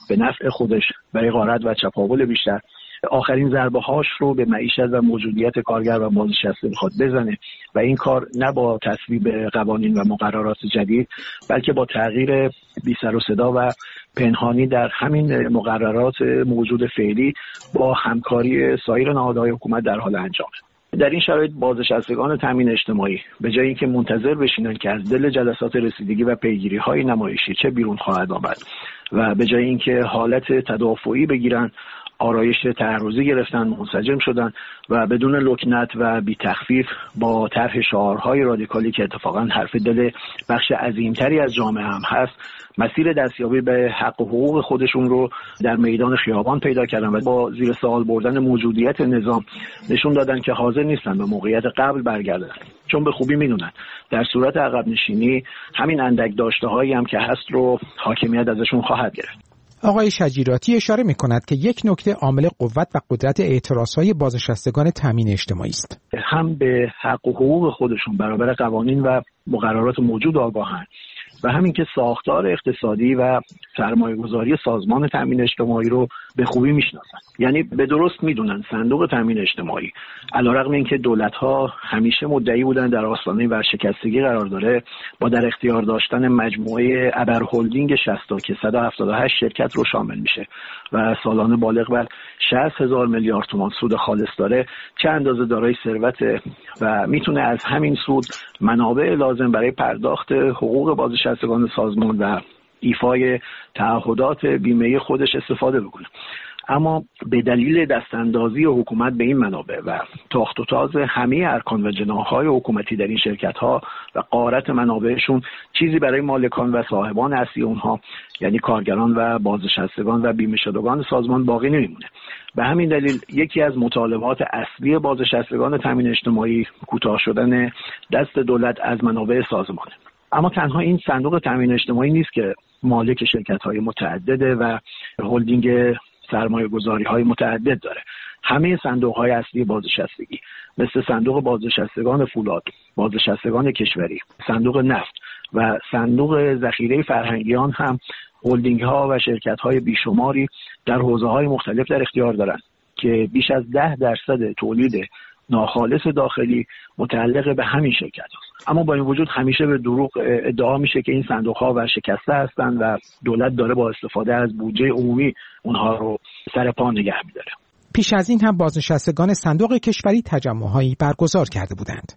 به نفع خودش برای غارت و چپاول بیشتر آخرین ضربه هاش رو به معیشت و موجودیت کارگر و بازنشسته بخواد بزنه و این کار نه با تصویب قوانین و مقررات جدید بلکه با تغییر بی سر و صدا و پنهانی در همین مقررات موجود فعلی با همکاری سایر نهادهای حکومت در حال انجامه. در این شرایط بازنشستگان تامین اجتماعی به جای اینکه منتظر بشینن که از دل جلسات رسیدگی و پیگیری‌های نمایشی چه بیرون خواهد آمد و به جای اینکه حالت تدافعی بگیرن، آرایش تعرضی گرفتن، منسجم شدن و بدون لکنت و بی تخفیف با طرح شعارهای رادیکالی که اتفاقا حرف دل بخش عظیمتری از جامعه هم هست، مسیر دستیابی به حق و حقوق خودشون رو در میدان خیابان پیدا کردن و با زیر سوال بردن موجودیت نظام نشون دادن که حاضر نیستن به موقعیت قبل برگردن، چون به خوبی میدونن در صورت عقب نشینی همین اندک داشته‌هایی هم که هست رو حاکمیت ازشون خواهد گرفت. آقای شجیراتی اشاره می‌کند که یک نکته عامل قوت و قدرت اعتراض‌های بازنشستگان تامین اجتماعی است. هم به حق و حقوق خودشون برابر قوانین و مقررات موجود آگاهند و همین که ساختار اقتصادی و سرمایه‌گذاری سازمان تامین اجتماعی رو به خوبی میشناسن. یعنی به درست میدونن صندوق تامین اجتماعی علیرغم اینکه دولت‌ها همیشه مدعی بودن در آستانه ورشکستگی قرار داره، با در اختیار داشتن مجموعه ابر هلدینگ 60 که 178 شرکت رو شامل میشه و سالانه بالغ بر 60,000 میلیارد تومان سود خالص داره، چه اندازه دارای ثروت و میتونه از همین سود منابع لازم برای پرداخت حقوق بازنشستگان سازمان و ایفای تعهدات بیمه خودش استفاده بکنه. اما به دلیل دستاندازی حکومت به این منابع و تاخت و تاز همه ارکان و جناح‌های حکومتی در این شرکت‌ها و غارت منابعشون، چیزی برای مالکان و صاحبان اصلی اونها یعنی کارگران و بازنشستگان و بیمه شدگان سازمان باقی نمیمونه. به همین دلیل یکی از مطالبات اصلی بازنشستگان تامین اجتماعی کوتاه شدن دست دولت از منابع سازمانه. اما تنها این صندوق تامین اجتماعی نیست که مالک شرکت‌های متعدده و هلدینگ سرمایه‌گذاری‌های متعدد داره. همه صندوق‌های اصلی بازنشستگی مثل صندوق بازنشستگان فولاد، بازنشستگان کشوری، صندوق نفت و صندوق ذخیره فرهنگیان هم هلدینگ‌ها و شرکت‌های بیشماری در حوزه‌های مختلف در اختیار دارند که بیش از 10% تولید ناخالص داخلی متعلق به همین شرکت هست. اما با این وجود همیشه به دروغ ادعا میشه که این صندوق‌ها ورشکسته هستند و دولت داره با استفاده از بودجه عمومی اونها رو سر پا نگه می‌داره. پیش از این هم بازنشستگان صندوق کشوری تجمع‌هایی برگزار کرده بودند.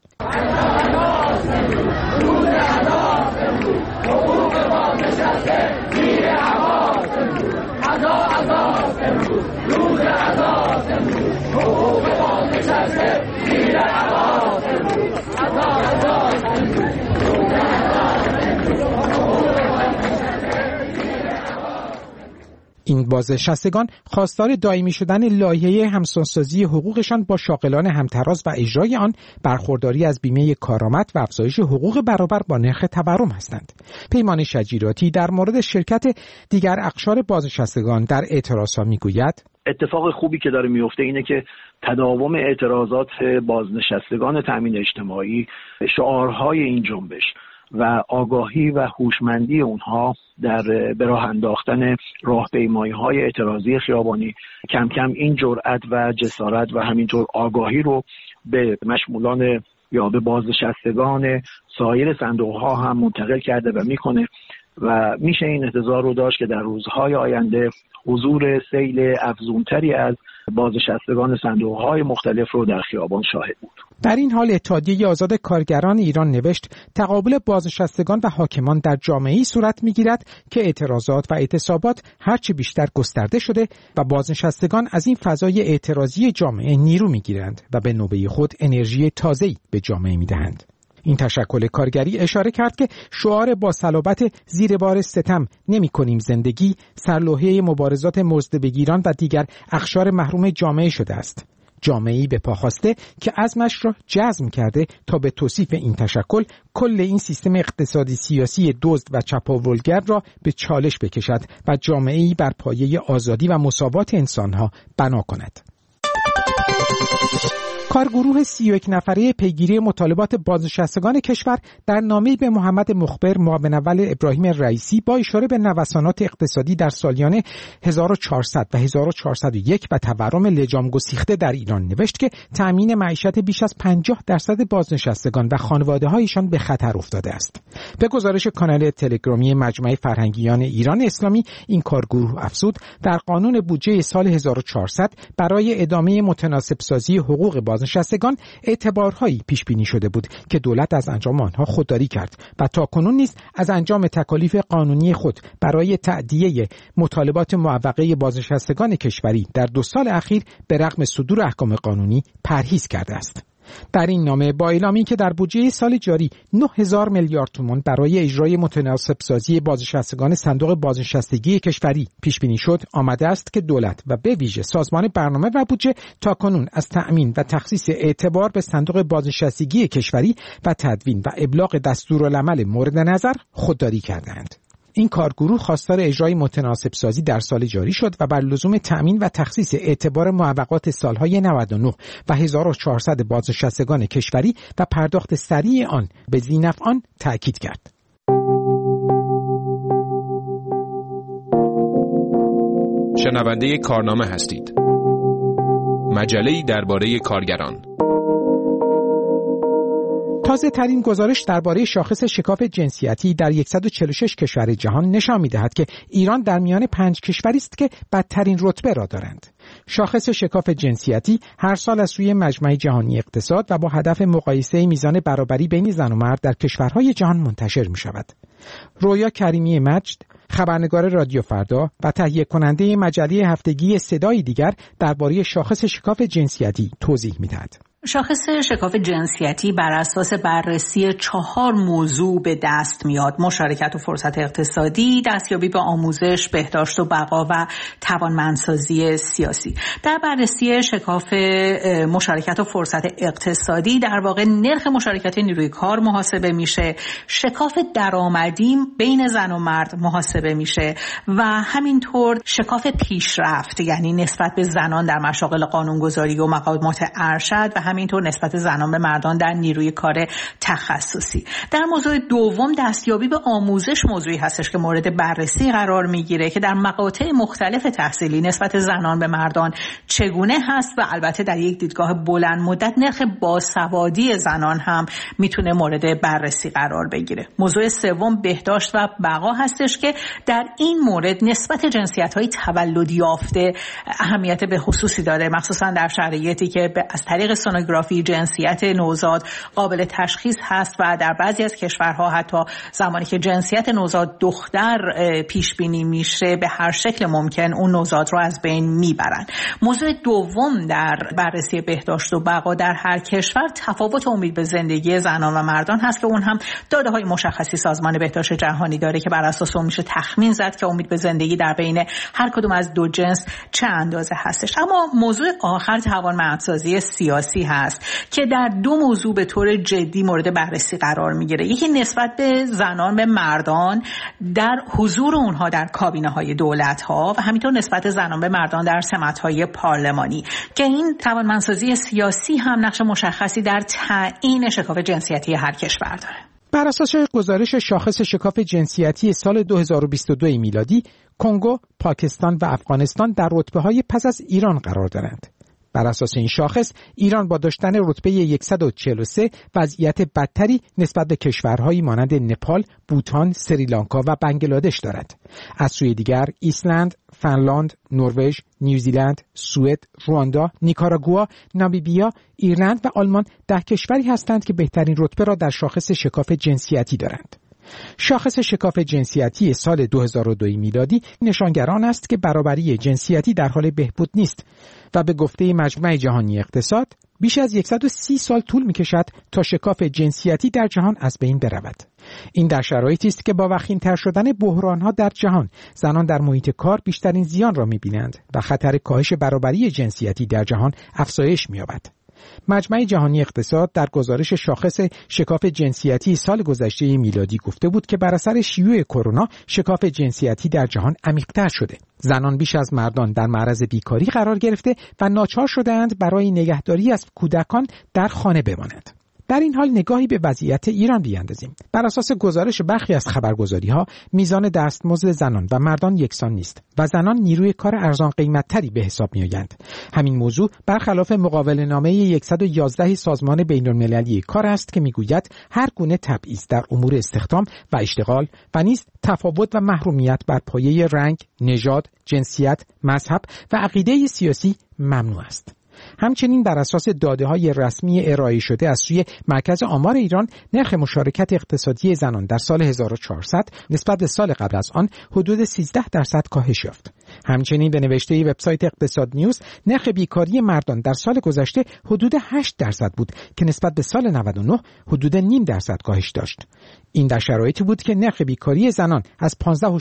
این بازنشستگان خواستار دائمی شدن لایحه همسانسازی حقوقشان با شاغلان همتراز و اجرای آن، برخورداری از بیمه کارآمد و افزایش حقوق برابر با نرخ تورم هستند. پیمان شجیراتی در مورد شرکت دیگر اقشار بازنشستگان در اعتراضها میگوید: اتفاق خوبی که داره میفته اینه که تداوم اعتراضات بازنشستگان تامین اجتماعی، شعارهای این جنبش و آگاهی و هوشمندی اونها در به راه انداختن راهپیمایی‌های اعتراضی خیابانی کم کم این جرأت و جسارت و همینطور آگاهی رو به مشمولان یا به بازنشستگان سایر صندوق‌ها هم منتقل کرده و میکنه و میشه این انتظار رو داشت که در روزهای آینده حضور سیل افزونتری از بازنشستگان صندوق‌های مختلف رو در خیابان شاهد بود. در این حال اتحادیه آزاد کارگران ایران نوشت تقابل بازنشستگان و حاکمان در جامعه‌ای صورت می‌گیرد که اعتراضات و اعتصابات هرچه بیشتر گسترده شده و بازنشستگان از این فضای اعتراضی جامعه نیرو می‌گیرند و به نوبه خود انرژی تازه‌ای به جامعه می‌دهند. این تشکل کارگری اشاره کرد که شعار با صلابت زیر بار ستم نمی کنیم زندگی سرلوحه مبارزات مزدبگیران و دیگر اقشار محروم جامعه شده است. جامعه‌ای به پا خواسته که عزمش را جزم کرده تا به توصیف این تشکل کل این سیستم اقتصادی سیاسی دزد و چپاولگر را به چالش بکشد و جامعه‌ای بر پایه آزادی و مساوات انسانها بنا کند. کارگروه 31 نفره پیگیری مطالبات بازنشستگان کشور در نامه‌ای به محمد مخبر معاون اول ابراهیم رئیسی با اشاره به نوسانات اقتصادی در سالیان 1400 و 1401 و تورم لجام گسیخته در ایران نوشت که تأمین معیشت بیش از 50% بازنشستگان و خانواده‌هایشان به خطر افتاده است. به گزارش کانال تلگرامی مجمع فرهنگیان ایران اسلامی، این کارگروه افزود در قانون بودجه سال 1400 برای ادامه متناسب سازی حقوق بازنشستگان اعتبارهایی پیش بینی شده بود که دولت از انجام آنها خودداری کرد و تاکنون نیز از انجام تکالیف قانونی خود برای تأدیه مطالبات معوقه بازنشستگان کشوری در 2 سال اخیر به رغم صدور احکام قانونی پرهیز کرده است. در این نامه با اعلامی که در بودجه سال جاری 9000 میلیارد تومان برای اجرای متناسب سازی بازنشستگان صندوق بازنشستگی کشوری پیش بینی شد، آمده است که دولت و به ویژه سازمان برنامه و بودجه تاکنون از تأمین و تخصیص اعتبار به صندوق بازنشستگی کشوری و تدوین و ابلاغ دستورالعمل مورد نظر خودداری کردند. این کارگروه خواستار اجرای متناسب سازی در سال جاری شد و بر لزوم تأمین و تخصیص اعتبار معوقات سالهای 99 و 1400 بازنشستگان کشوری و پرداخت سریع آن به ذینفعان تأکید کرد. شنونده کارنامه هستید. مجله‌ای درباره کارگران. تازه ترین گزارش درباره شاخص شکاف جنسیتی در 146 کشور جهان نشان می‌دهد که ایران در میان 5 کشوری است که بدترین رتبه را دارند. شاخص شکاف جنسیتی هر سال از سوی مجمع جهانی اقتصاد و با هدف مقایسه میزان برابری بین زن و مرد در کشورهای جهان منتشر می‌شود. رویا کریمی مجد، خبرنگار رادیو فردا و تهیه کننده مجله هفتگی صدای دیگر درباره شاخص شکاف جنسیتی توضیح می‌دهد. شاخص شکاف جنسیتی بر اساس بررسی 4 موضوع به دست میاد: مشارکت و فرصت اقتصادی، دستیابی به آموزش، بهداشت و بقا و توانمندسازی سیاسی. در بررسی شکاف مشارکت و فرصت اقتصادی در واقع نرخ مشارکت نیروی کار محاسبه میشه، شکاف درآمدی بین زن و مرد محاسبه میشه و همینطور شکاف پیشرفت، یعنی نسبت به زنان در مشاغل قانونگذاری و مقامات ارشد و همینطور نسبت زنان به مردان در نیروی کار تخصصی. در موضوع دوم دستیابی به آموزش موضوعی هستش که مورد بررسی قرار میگیره که در مقاطع مختلف تحصیلی نسبت زنان به مردان چگونه هست و البته در یک دیدگاه بلند مدت نرخ باسوادی زنان هم میتونه مورد بررسی قرار بگیره. موضوع سوم بهداشت و بقا هستش که در این مورد نسبت جنسیت‌های تولد یافته اهمیت به خصوصی داره، مخصوصا در شرایطی که از طریق سونوگرافی جنسیت نوزاد قابل تشخیص هست و در بعضی از کشورها حتی زمانی که جنسیت نوزاد دختر پیش بینی میشه به هر شکل ممکن اون نوزاد رو از بین میبرن. موضوع دوم در بررسی بهداشت و بقا در هر کشور تفاوت امید به زندگی زنان و مردان هست که اون هم داده‌های مشخصی سازمان بهداشت جهانی داره که بر اساس اون میشه تخمین زد که امید به زندگی در بین هر کدوم از دو جنس چه اندازه هستش. اما موضوع آخر توانمندسازی سیاسی هست که در 2 موضوع به طور جدی مورد بررسی قرار میگیره. یکی نسبت به زنان به مردان در حضور اونها در کابینه‌های دولت‌ها و همینطور نسبت زنان به مردان در سمت‌های پارلمانی که این توانمندسازی سیاسی هم نقش مشخصی در تعیین شکاف جنسیتی هر کشور داره. بر اساس گزارش شاخص شکاف جنسیتی سال 2022 میلادی، کنگو، پاکستان و افغانستان در رتبه‌های پس از ایران قرار دارند. بر اساس این شاخص ایران با داشتن رتبه 143 وضعیت بدتری نسبت به کشورهایی مانند نپال، بوتان، سریلانکا و بنگلادش دارد. از سوی دیگر ایسلند، فنلاند، نروژ، نیوزیلند، سوئد، رواندا، نیکاراگوآ، نامیبیا، ایرلند و آلمان 10 کشوری هستند که بهترین رتبه را در شاخص شکاف جنسیتی دارند. شاخص شکاف جنسیتی سال 2002 میلادی نشانگران است که برابری جنسیتی در حال بهبود نیست و به گفته مجمع جهانی اقتصاد بیش از 130 سال طول می‌کشد تا شکاف جنسیتی در جهان از بین برود. این در شرایطی است که با وخیم‌تر شدن بحران‌ها در جهان، زنان در محیط کار بیشترین زیان را می‌بینند و خطر کاهش برابری جنسیتی در جهان افزایش می‌یابد. مجمع جهانی اقتصاد در گزارش شاخص شکاف جنسیتی سال گذشته میلادی گفته بود که بر اثر شیوع کرونا شکاف جنسیتی در جهان عمیق‌تر شده. زنان بیش از مردان در معرض بیکاری قرار گرفته و ناچار شده‌اند برای نگهداری از کودکان در خانه بمانند. در این حال نگاهی به وضعیت ایران بیاندازیم. بر اساس گزارش برخی از خبرگزاری‌ها میزان دستمزد زنان و مردان یکسان نیست و زنان نیروی کار ارزان قیمت‌تری به حساب می‌آیند. همین موضوع برخلاف مقابله‌نامه 111 سازمان بین‌المللی کار است که می‌گوید هر گونه تبعیض در امور استخدام و اشتغال و نیز تفاوت و محرومیت بر پایه رنگ، نژاد، جنسیت، مذهب و عقیده سیاسی ممنوع است. همچنین بر اساس داده‌های رسمی ارائه شده از سوی مرکز آمار ایران، نرخ مشارکت اقتصادی زنان در سال 1400 نسبت به سال قبل از آن حدود 13% کاهش یافت. همچنین به نوشته وبسایت اقتصاد نیوز، نرخ بیکاری مردان در سال گذشته حدود 8% بود که نسبت به سال 99 حدود 0.5% کاهش داشت. این در شرایطی بود که نرخ بیکاری زنان از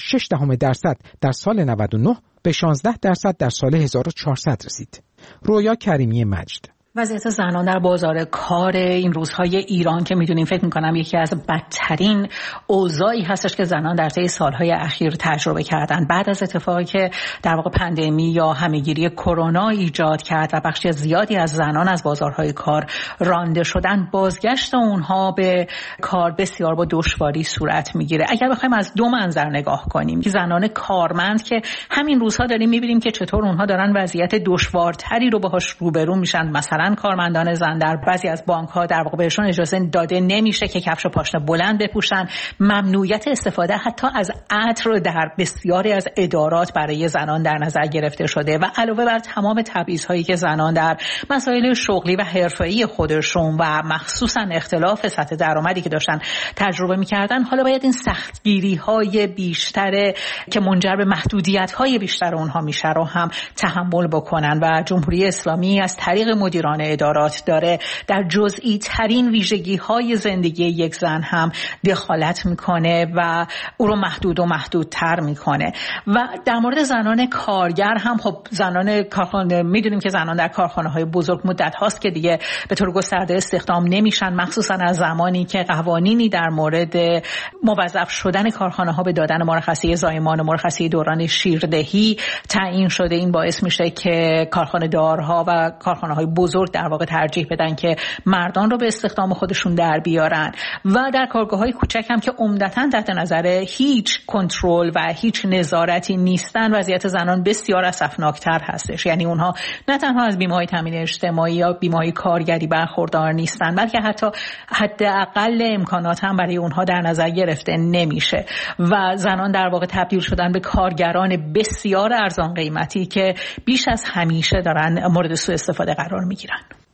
15.6% در سال 99 به 16% در سال 1400 رسید. رویا کریمی مجد. وضعیت زنان در بازار کار این روزهای ایران که میدونیم فکر میکنم یکی از بدترین اوضاعی هستش که زنان در طی سالهای اخیر تجربه کردن. بعد از اتفاقی که در واقع پاندمی یا همهگیری کرونا ایجاد کرد و بخشی زیادی از زنان از بازارهای کار رانده شدن، بازگشت اونها به کار بسیار با دشواری صورت میگیره. اگر بخوایم از دو منظر نگاه کنیم، که زنان کارمند که همین روزها داریم میبینیم که چطور اونها دارن وضعیت دشوارتری رو باهاش روبرو میشن. مثلا کارمندان زن در بعضی از بانک‌ها در واقع بهشون اجازه داده نمیشه که کفش و پاشنه بلند بپوشن. ممنوعیت استفاده حتی از عطر در بسیاری از ادارات برای زنان در نظر گرفته شده و علاوه بر تمام تبعیض‌هایی که زنان در مسائل شغلی و حرفه‌ای خودشون و مخصوصا اختلاف سطح درآمدی که داشتن تجربه می‌کردن، حالا باید این سختگیری‌های بیشتر که منجر به محدودیت‌های بیشتر اونها میشه رو هم تحمل بکنن و جمهوری اسلامی از طریق مدیران ادارات داره در جزئی ترین ویژگی های زندگی یک زن هم دخالت میکنه و او رو محدود و محدودتر میکنه. و در مورد زنان کارگر هم خب زنان کارخانه میدونیم که زنان در کارخانه های بزرگ مدت هاست که دیگه به طور گسترده استخدام نمیشن، مخصوصا از زمانی که قوانینی در مورد موظف شدن کارخانه ها به دادن مرخصی زایمان و مرخصی دوران شیردهی تعیین شده. این باعث میشه که کارخانه دارها و کارخانه های بزرگ در واقع ترجیح بدن که مردان رو به استخدام خودشون در بیارن و در کارگاه‌های کوچک هم که عمدتاً تحت نظر هیچ کنترل و هیچ نظارتی نیستن، وضعیت زنان بسیار اسفناکتر هستش. یعنی اونها نه تنها از بیمه‌های تامین اجتماعی یا بیمه‌های کارگری برخوردار نیستن، بلکه حتی حداقل امکانات هم برای اونها در نظر گرفته نمیشه و زنان در واقع تبدیل شدن به کارگران بسیار ارزان قیمتی که بیش از همیشه دارن مورد سوء استفاده قرار میگیرن.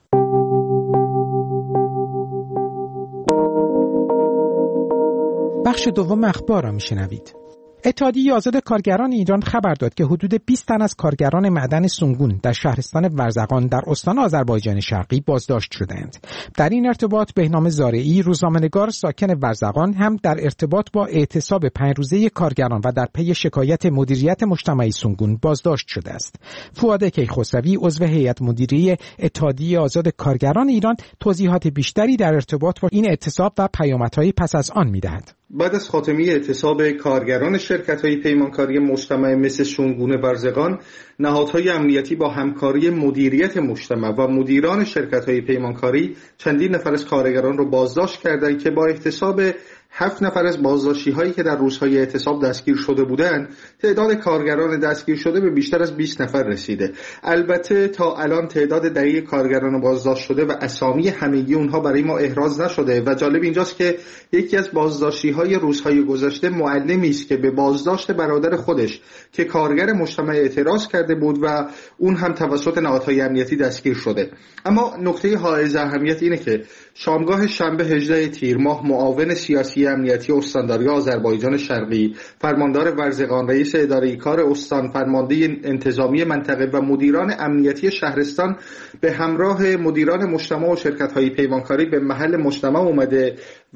بخش دوم اخبار را میشنوید. اتحادیه آزاد کارگران ایران خبر داد که حدود 20 تن از کارگران معدن سنگون در شهرستان ورزقان در استان آذربایجان شرقی بازداشت شدند. در این ارتباط بهنام زارعی، روزنامه‌نگار ساکن ورزقان، هم در ارتباط با اعتصاب 5 روزه کارگران و در پی شکایت مدیریت مجتمعی سنگون بازداشت شده است. فؤاد کیخسروی، عضو هیئت مدیره اتحادیه آزاد کارگران ایران، توضیحات بیشتری در ارتباط با این اعتصاب و پیامدهای پس از آن می‌دهد. بعد از خاتمه اعتصاب کارگران شرکت‌های پیمانکاری مجتمع مثل سنگون ورزقان، نهادهای امنیتی با همکاری مدیریت مجتمع و مدیران شرکت‌های پیمانکاری چندین نفر از کارگران را بازداشت کردند که با احتساب 7 نفر از بازداشتی‌هایی که در روزهای اعتصاب دستگیر شده بودند، تعداد کارگران دستگیر شده به بیشتر از 20 نفر رسیده. البته تا الان تعداد دقیق کارگران بازداشت شده و اسامی همگی اونها برای ما احراز نشده و جالب اینجاست که یکی از بازداشتی‌های روزهای گذشته معلمی است که به بازداشت برادر خودش که کارگر مجتمع اعتراض کرده بود و اون هم توسط نهادهای امنیتی دستگیر شده. اما نکته حائز اهمیت اینه که شامگاه شنبه 18 تیر ماه معاون سیاسی امنیتی استانداری آذربایجان شرقی، فرماندار ورزقان، رئیس اداره کار استان، فرمانده انتظامی منطقه و مدیران امنیتی شهرستان به همراه مدیران مجتمع و شرکت‌های پیمانکاری به محل مجتمع اومده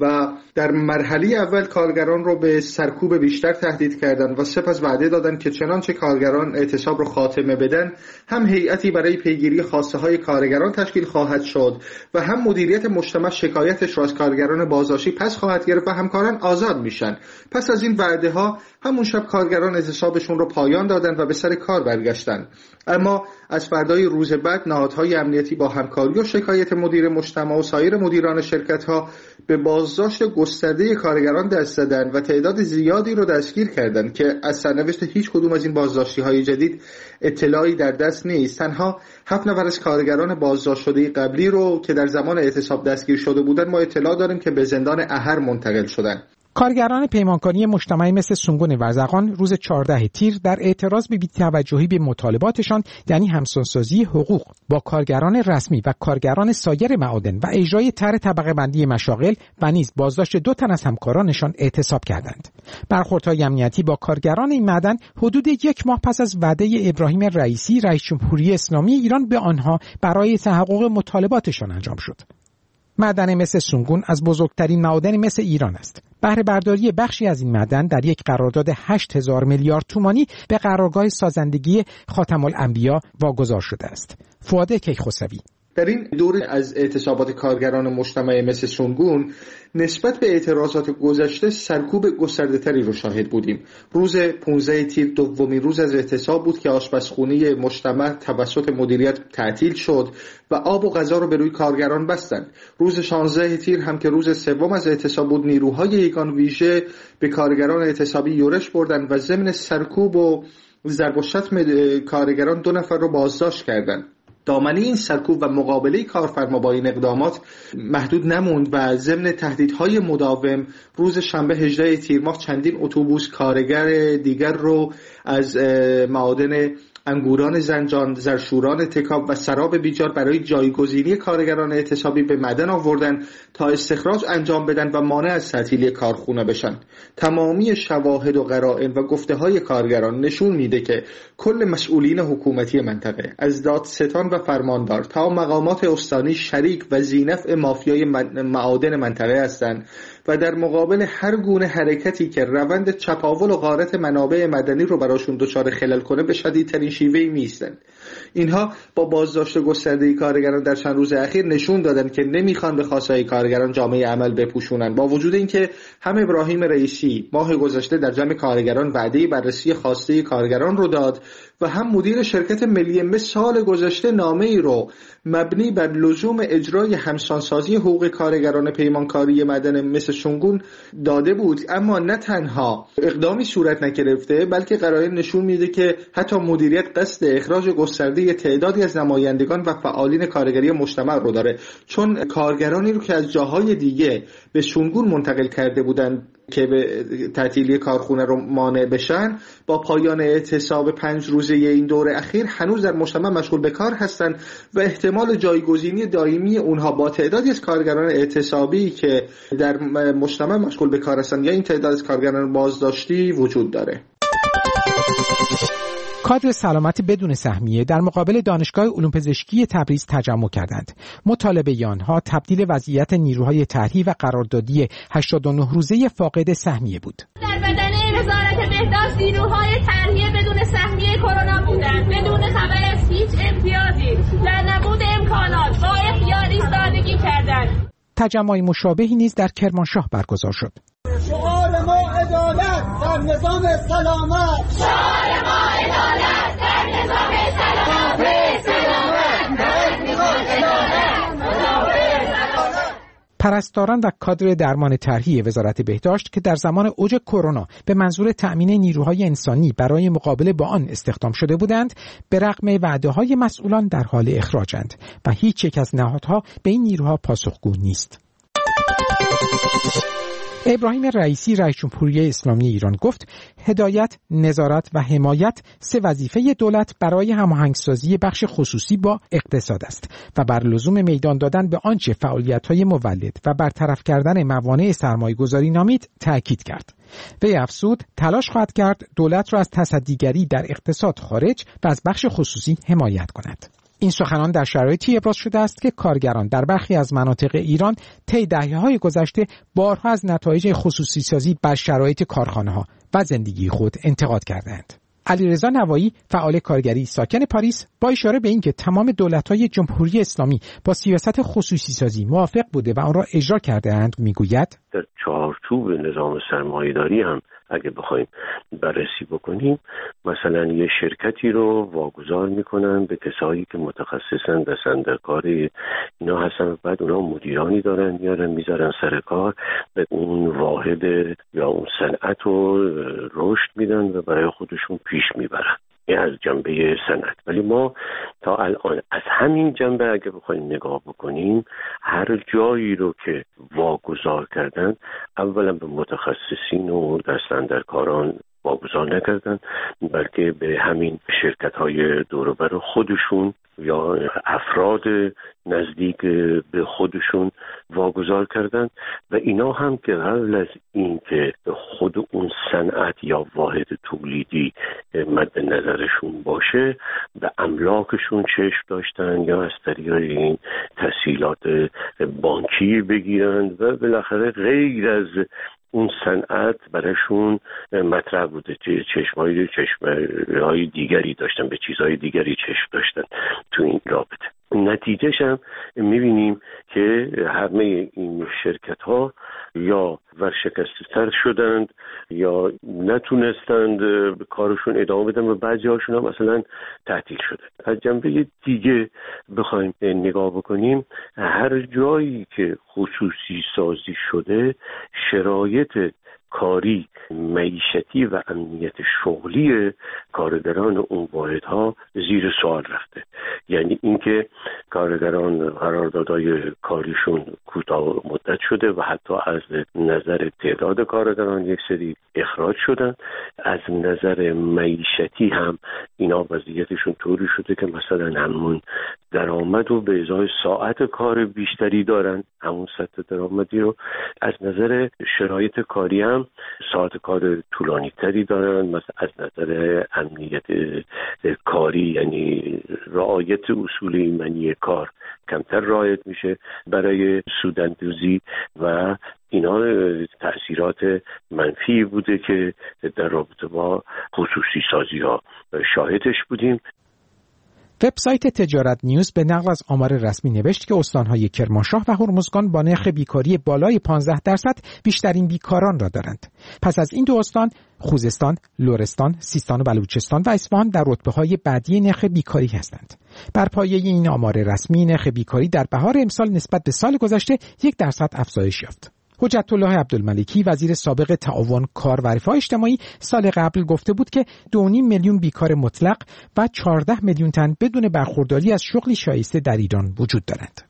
و در مرحله اول کارگران رو به سرکوب بیشتر تهدید کردند و سپس وعده دادند که چنانچه کارگران اعتصاب رو خاتمه بدن هم هیئتی برای پیگیری خواسته های کارگران تشکیل خواهد شد و هم مدیریت مجتمع شکایتش را از کارگران بازداشتی پس خواهد گرفت و همکاران آزاد میشن. پس از این وعده ها همون شب کارگران اعتصابشون رو پایان دادند و به سر کار برگشتند. اما از فردای روز بعد نهادهای امنیتی با همکاری و شکایت مدیر مجتمع و سایر مدیران شرکت‌ها به بازداشت گسترده کارگران دست زدند و تعداد زیادی رو دستگیر کردند که از سرنوشت هیچ کدوم از این بازداشتی‌های جدید اطلاعی در دست نیست. تنها 7 نفر از کارگران بازداشت شده قبلی رو که در زمان اعتصاب دستگیر شده بودند ما اطلاع داریم که به زندان احر منتقل شدند. کارگران پیمانکاری مجتمعی مثل سونگون ورزقان روز 14 تیر در اعتراض به بی‌توجهی به مطالباتشان یعنی همسانسازی حقوق با کارگران رسمی و کارگران سایر معادن و اجرای طرح طبقه بندی مشاغل و نیز بازداشت 2 تن از همکارانشان اعتصاب کردند. برخوردهای امنیتی با کارگران این معدن حدود 1 ماه پس از وعده ابراهیم رئیسی رئیس جمهوری اسلامی ایران به آنها برای تحقق مطالباتشان انجام شد. معدن مثل سونگون از بزرگترین معادن مثل ایران است. بهره برداری بخشی از این معدن در یک قرارداد 8000 میلیارد تومانی به قرارگاه سازندگی خاتم الانبیا واگذار شده است. فؤاد کیخسروی در این دوره از اعتصابات کارگران مجتمع مثل سونگون نسبت به اعتراضات گذشته سرکوب گسترده‌تری رو شاهد بودیم. روز 15 تیر دومین روز از اعتصاب بود که آشپزخونه مجتمع توسط مدیریت تعطیل شد و آب و غذا رو به روی کارگران بستند. روز 16 تیر هم که روز سوم از اعتصاب بود نیروهای یگان ویژه به کارگران اعتصابی یورش بردند و ضمن سرکوب و ضرب و شتم کارگران 2 نفر رو بازداشت کردند. دامنه این سرکوب و مقابله کارفرما با این اقدامات محدود نموند و ضمن تهدیدهای مداوم روز شنبه 18 تیر ماه چندین اتوبوس کارگر دیگر رو از معادن انگوران زنجان، زرشوران تکاب و سراب بیجار برای جایگزینی کارگران اعتصابی به معدن آوردن تا استخراج انجام بدن و مانع از تعطیلی کارخونه بشن. تمامی شواهد و قرائن و گفته‌های کارگران نشون میده که کل مسئولین حکومتی منطقه از دادستان و فرماندار تا مقامات استانی شریک و ذینفع مافیای معادن منطقه هستند و در مقابل هر گونه حرکتی که روند چپاول و غارت منابع مدنی رو براشون دچار خلل کنه به شدیدترین شیوهی میستند. اینها با بازداشت گسترده کارگران در چند روز اخیر نشون دادن که نمیخوان به خواستهای کارگران جامعه عمل بپوشونن، با وجود اینکه هم ابراهیم رئیسی ماه گذشته در جمع کارگران وعده بررسی خواسته کارگران رو داد و هم مدیر شرکت ملی مس سال گذشته نامه‌ای رو مبنی بر لزوم اجرای همسانسازی حقوق کارگران پیمانکاری معدن مثل سونگون داده بود. اما نه تنها اقدامی صورت نگرفته بلکه قرائن نشون میده که حتی مدیریت قصد اخراج گسترده تعدادی از نمایندگان و فعالین کارگری مجتمع رو داره، چون کارگرانی رو که از جاهای دیگه به سونگون منتقل کرده بودن که به تعطیلی کارخونه رو مانع بشن با پایان اعتصاب 5 روزه این دوره اخیر هنوز در مجتمع مشغول به کار هستند و احتمال جایگزینی دائمی اونها با تعدادی از کارگران اعتصابی که در مجتمع مشغول به کار هستند یا این تعداد از کارگران بازداشتی وجود داره. کادر سلامت بدون سهمیه در مقابل دانشگاه علوم پزشکی تبریز تجمع کردند. مطالبه آنها تبدیل وضعیت نیروهای طرحی و قراردادی 89 روزه فاقد سهمیه بود. در بدنه وزارت بهداشت نیروهای طرحی بدون سهمیه کرونا بودند، بدون خبر از هیچ امتیازی، در نبود امکانات با اختیار ایستادگی کردند. تجمع مشابهی نیز در کرمانشاه برگزار شد. شعار ما عدالت در نظام سلامت، شعار ما عدالت در نظام پرستاران و کادر درمان طرحی وزارت بهداشت که در زمان اوج کرونا به منظور تأمین نیروهای انسانی برای مقابله با آن استخدام شده بودند، به رغم وعده‌های مسئولان در حال اخراجند و هیچ یک از نهادها به این نیروها پاسخگو نیست. ابراهیم رئیسی رئیس جمهوری اسلامی ایران گفت هدایت، نظارت و حمایت 3 وظیفه دولت برای هماهنگسازی بخش خصوصی با اقتصاد است و بر لزوم میدان دادن به آنچه فعالیت‌های مولد و برطرف کردن موانع سرمایه‌گذاری نامید تأکید کرد. وی افزود تلاش خواهد کرد دولت را از تصدیگری در اقتصاد خارج و از بخش خصوصی حمایت کند. این سخنان در شرایطی ابراز شده است که کارگران در برخی از مناطق ایران طی دهه‌های گذشته بارها از نتایج خصوصی سازی بر شرایط کارخانه‌ها و زندگی خود انتقاد کردند. علیرضا نوایی، فعال کارگری ساکن پاریس، با اشاره به اینکه تمام دولت‌های جمهوری اسلامی با سیاست خصوصی سازی موافق بوده و آن را اجرا کرده‌اند، میگوید در چارچوب نظام سرمایه‌داری هم اگه بخوایم بررسی بکنیم، مثلا یه شرکتی رو واگذار میکنن به کسایی که متخصصن دستن در کار اینا هستن و بعد اونا مدیرانی دارن میارن میذارن سر کار، به اون واحد یا اون صنعت رو رشد میدن و برای خودشون پیش میبرن. این از جنبه صنعت. ولی ما تا الان از همین جنبه اگه بخوایم نگاه بکنیم، هر جایی رو که واگذار کردن اولا به متخصصین و دستاندرکاران واگذار نکردن، بلکه به همین شرکت‌های دور و بر خودشون یا افراد نزدیک به خودشون واگذار کردن و اینا هم که قبل از این که خود اون صنعت یا واحد تولیدی مد نظرشون باشه به املاکشون چشم داشتن یا از طریق این تسهیلات بانکی بگیرن و بالاخره غیر از اون صنعت براشون مطرح بوده، چشمهای دیگری داشتن، به چیزهای دیگری چشم داشتن تو این رابطه. نتیجهش هم میبینیم که همه این شرکت ها یا ورشکسته تر شدند یا نتونستند به کارشون ادامه بدن و بعضی هاشون هم مثلا تعطیل شده. از جنبه دیگه بخوایم نگاه بکنیم، هر جایی که خصوصی سازی شده شرایط کاری، معیشتی و امنیت شغلی کارگران اون واحدها زیر سوال رفته. یعنی اینکه کارگران قراردادهای کاریشون کوتاه مدت شده و حتی از نظر تعداد کارگران یک سری اخراج شدن. از نظر معیشتی هم اینا وضعیتشون طوری شده که مثلا همون درآمد رو به ازای ساعت کار بیشتری دارن، همون سطح درآمدی رو. از نظر شرایط کاری هم ساعت کار طولانی تری دارن، مثلا از نظر امنیت کاری یعنی رعایت اصول ایمنی کار کمتر رعایت میشه برای سوداندوزی و اینا تأثیرات منفی بوده که در رابطه با خصوصی سازی ها شاهدش بودیم. وبسایت تجارت نیوز به نقل از آمار رسمی نوشت که استانهای کرمانشاه و هرمزگان با نرخ بیکاری بالای 15% بیشترین بیکاران را دارند. پس از این دو استان، خوزستان، لرستان، سیستان و بلوچستان و اصفهان در رتبه‌های بعدی نرخ بیکاری هستند. بر پایه این آمار رسمی، نرخ بیکاری در بهار امسال نسبت به سال گذشته 1% افزایش یافت. حجت الله عبدالملکی، وزیر سابق تعاون، کار و رفاه اجتماعی، سال قبل گفته بود که 2.5 میلیون بیکار مطلق و 14 میلیون تن بدون برخورداری از شغلی شایسته در ایران وجود دارند.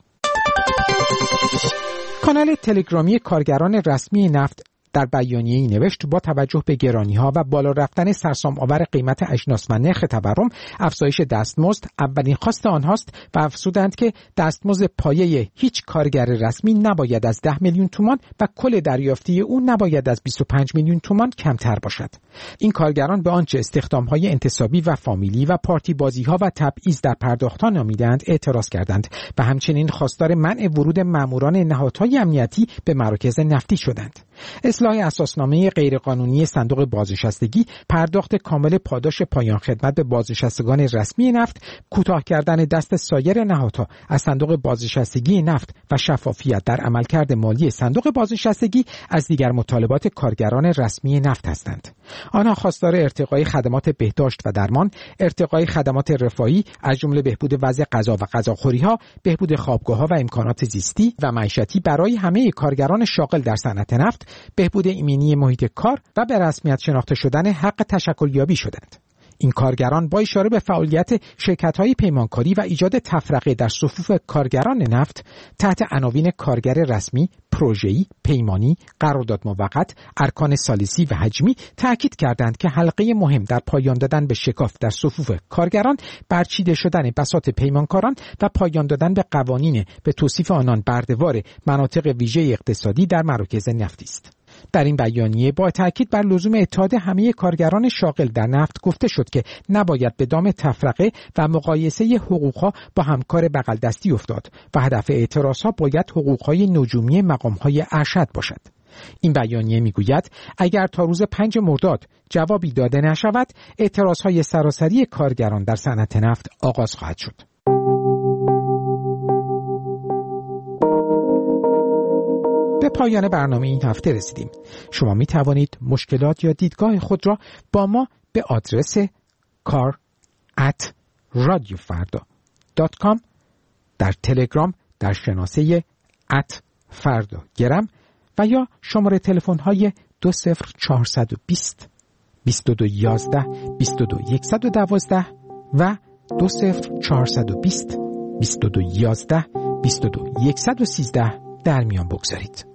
کانال تلگرامی کارگران رسمی نفت در بیانیه‌ای نوشت با توجه به گرانی‌ها و بالا رفتن سرسام آور قیمت اجناس و نرخ تورم، افزایش دستمزد اولین خواست آنهاست و افزودند که دستمزد پایه هیچ کارگر رسمی نباید از 10 میلیون تومان و کل دریافتی او نباید از 25 میلیون تومان کمتر باشد. این کارگران به آنچه استخدام‌های انتصابی و فامیلی و پارتی بازی‌ها و تبعیض در پرداخت‌ها نامیدند اعتراض کردند و همچنین خواستار منع ورود ماموران نهادهای امنیتی به مراکز نفتی شدند. اصلاح اساسنامه غیرقانونی صندوق بازنشستگی، پرداخت کامل پاداش پایان خدمت به بازنشستگان رسمی نفت، کوتاه کردن دست سایر نهادها از صندوق بازنشستگی نفت و شفافیت در عملکرد مالی صندوق بازنشستگی از دیگر مطالبات کارگران رسمی نفت هستند. آنها خواستار ارتقای خدمات بهداشت و درمان، ارتقای خدمات رفاهی از جمله بهبود وضع غذا و غذاخوری‌ها، بهبود خوابگاه‌ها و امکانات زیستی و معیشتی برای همه کارگران شاغل در صنعت نفت، بهبود ایمنی محیط کار و به رسمیت شناخته شدن حق تشکلیابی شدند. این کارگران با اشاره به فعالیت شرکت‌های پیمانکاری و ایجاد تفرقه در صفوف کارگران نفت تحت عناوین کارگر رسمی، پروژه‌ای، پیمانی، قرارداد موقت، ارکان ثالثی و حجمی تأکید کردند که حلقه مهم در پایان دادن به شکاف در صفوف کارگران برچیده شدن بساط پیمانکاران و پایان دادن به قوانین به توصیف آنان برده‌وار مناطق ویژه اقتصادی در مراکز نفتی است. در این بیانیه با تاکید بر لزوم اتحاد همه کارگران شاغل در نفت گفته شد که نباید به دام تفرقه و مقایسه حقوقها با همکار بغل دستی افتاد و هدف اعتراضها باید حقوقهای نجومی مقامهای ارشد باشد. این بیانیه میگوید اگر تا روز 5 مرداد جوابی داده نشود، اعتراضهای سراسری کارگران در صنعت نفت آغاز خواهد شد. به پایان برنامه این هفته رسیدیم. شما می توانید مشکلات یا دیدگاه خود را با ما به آدرس kar@radiofarda.com، در تلگرام در شناسه @fardagram و یا شماره تلفن های 20420 2211 22112 و 20420 2211 22113 در میان بگذارید.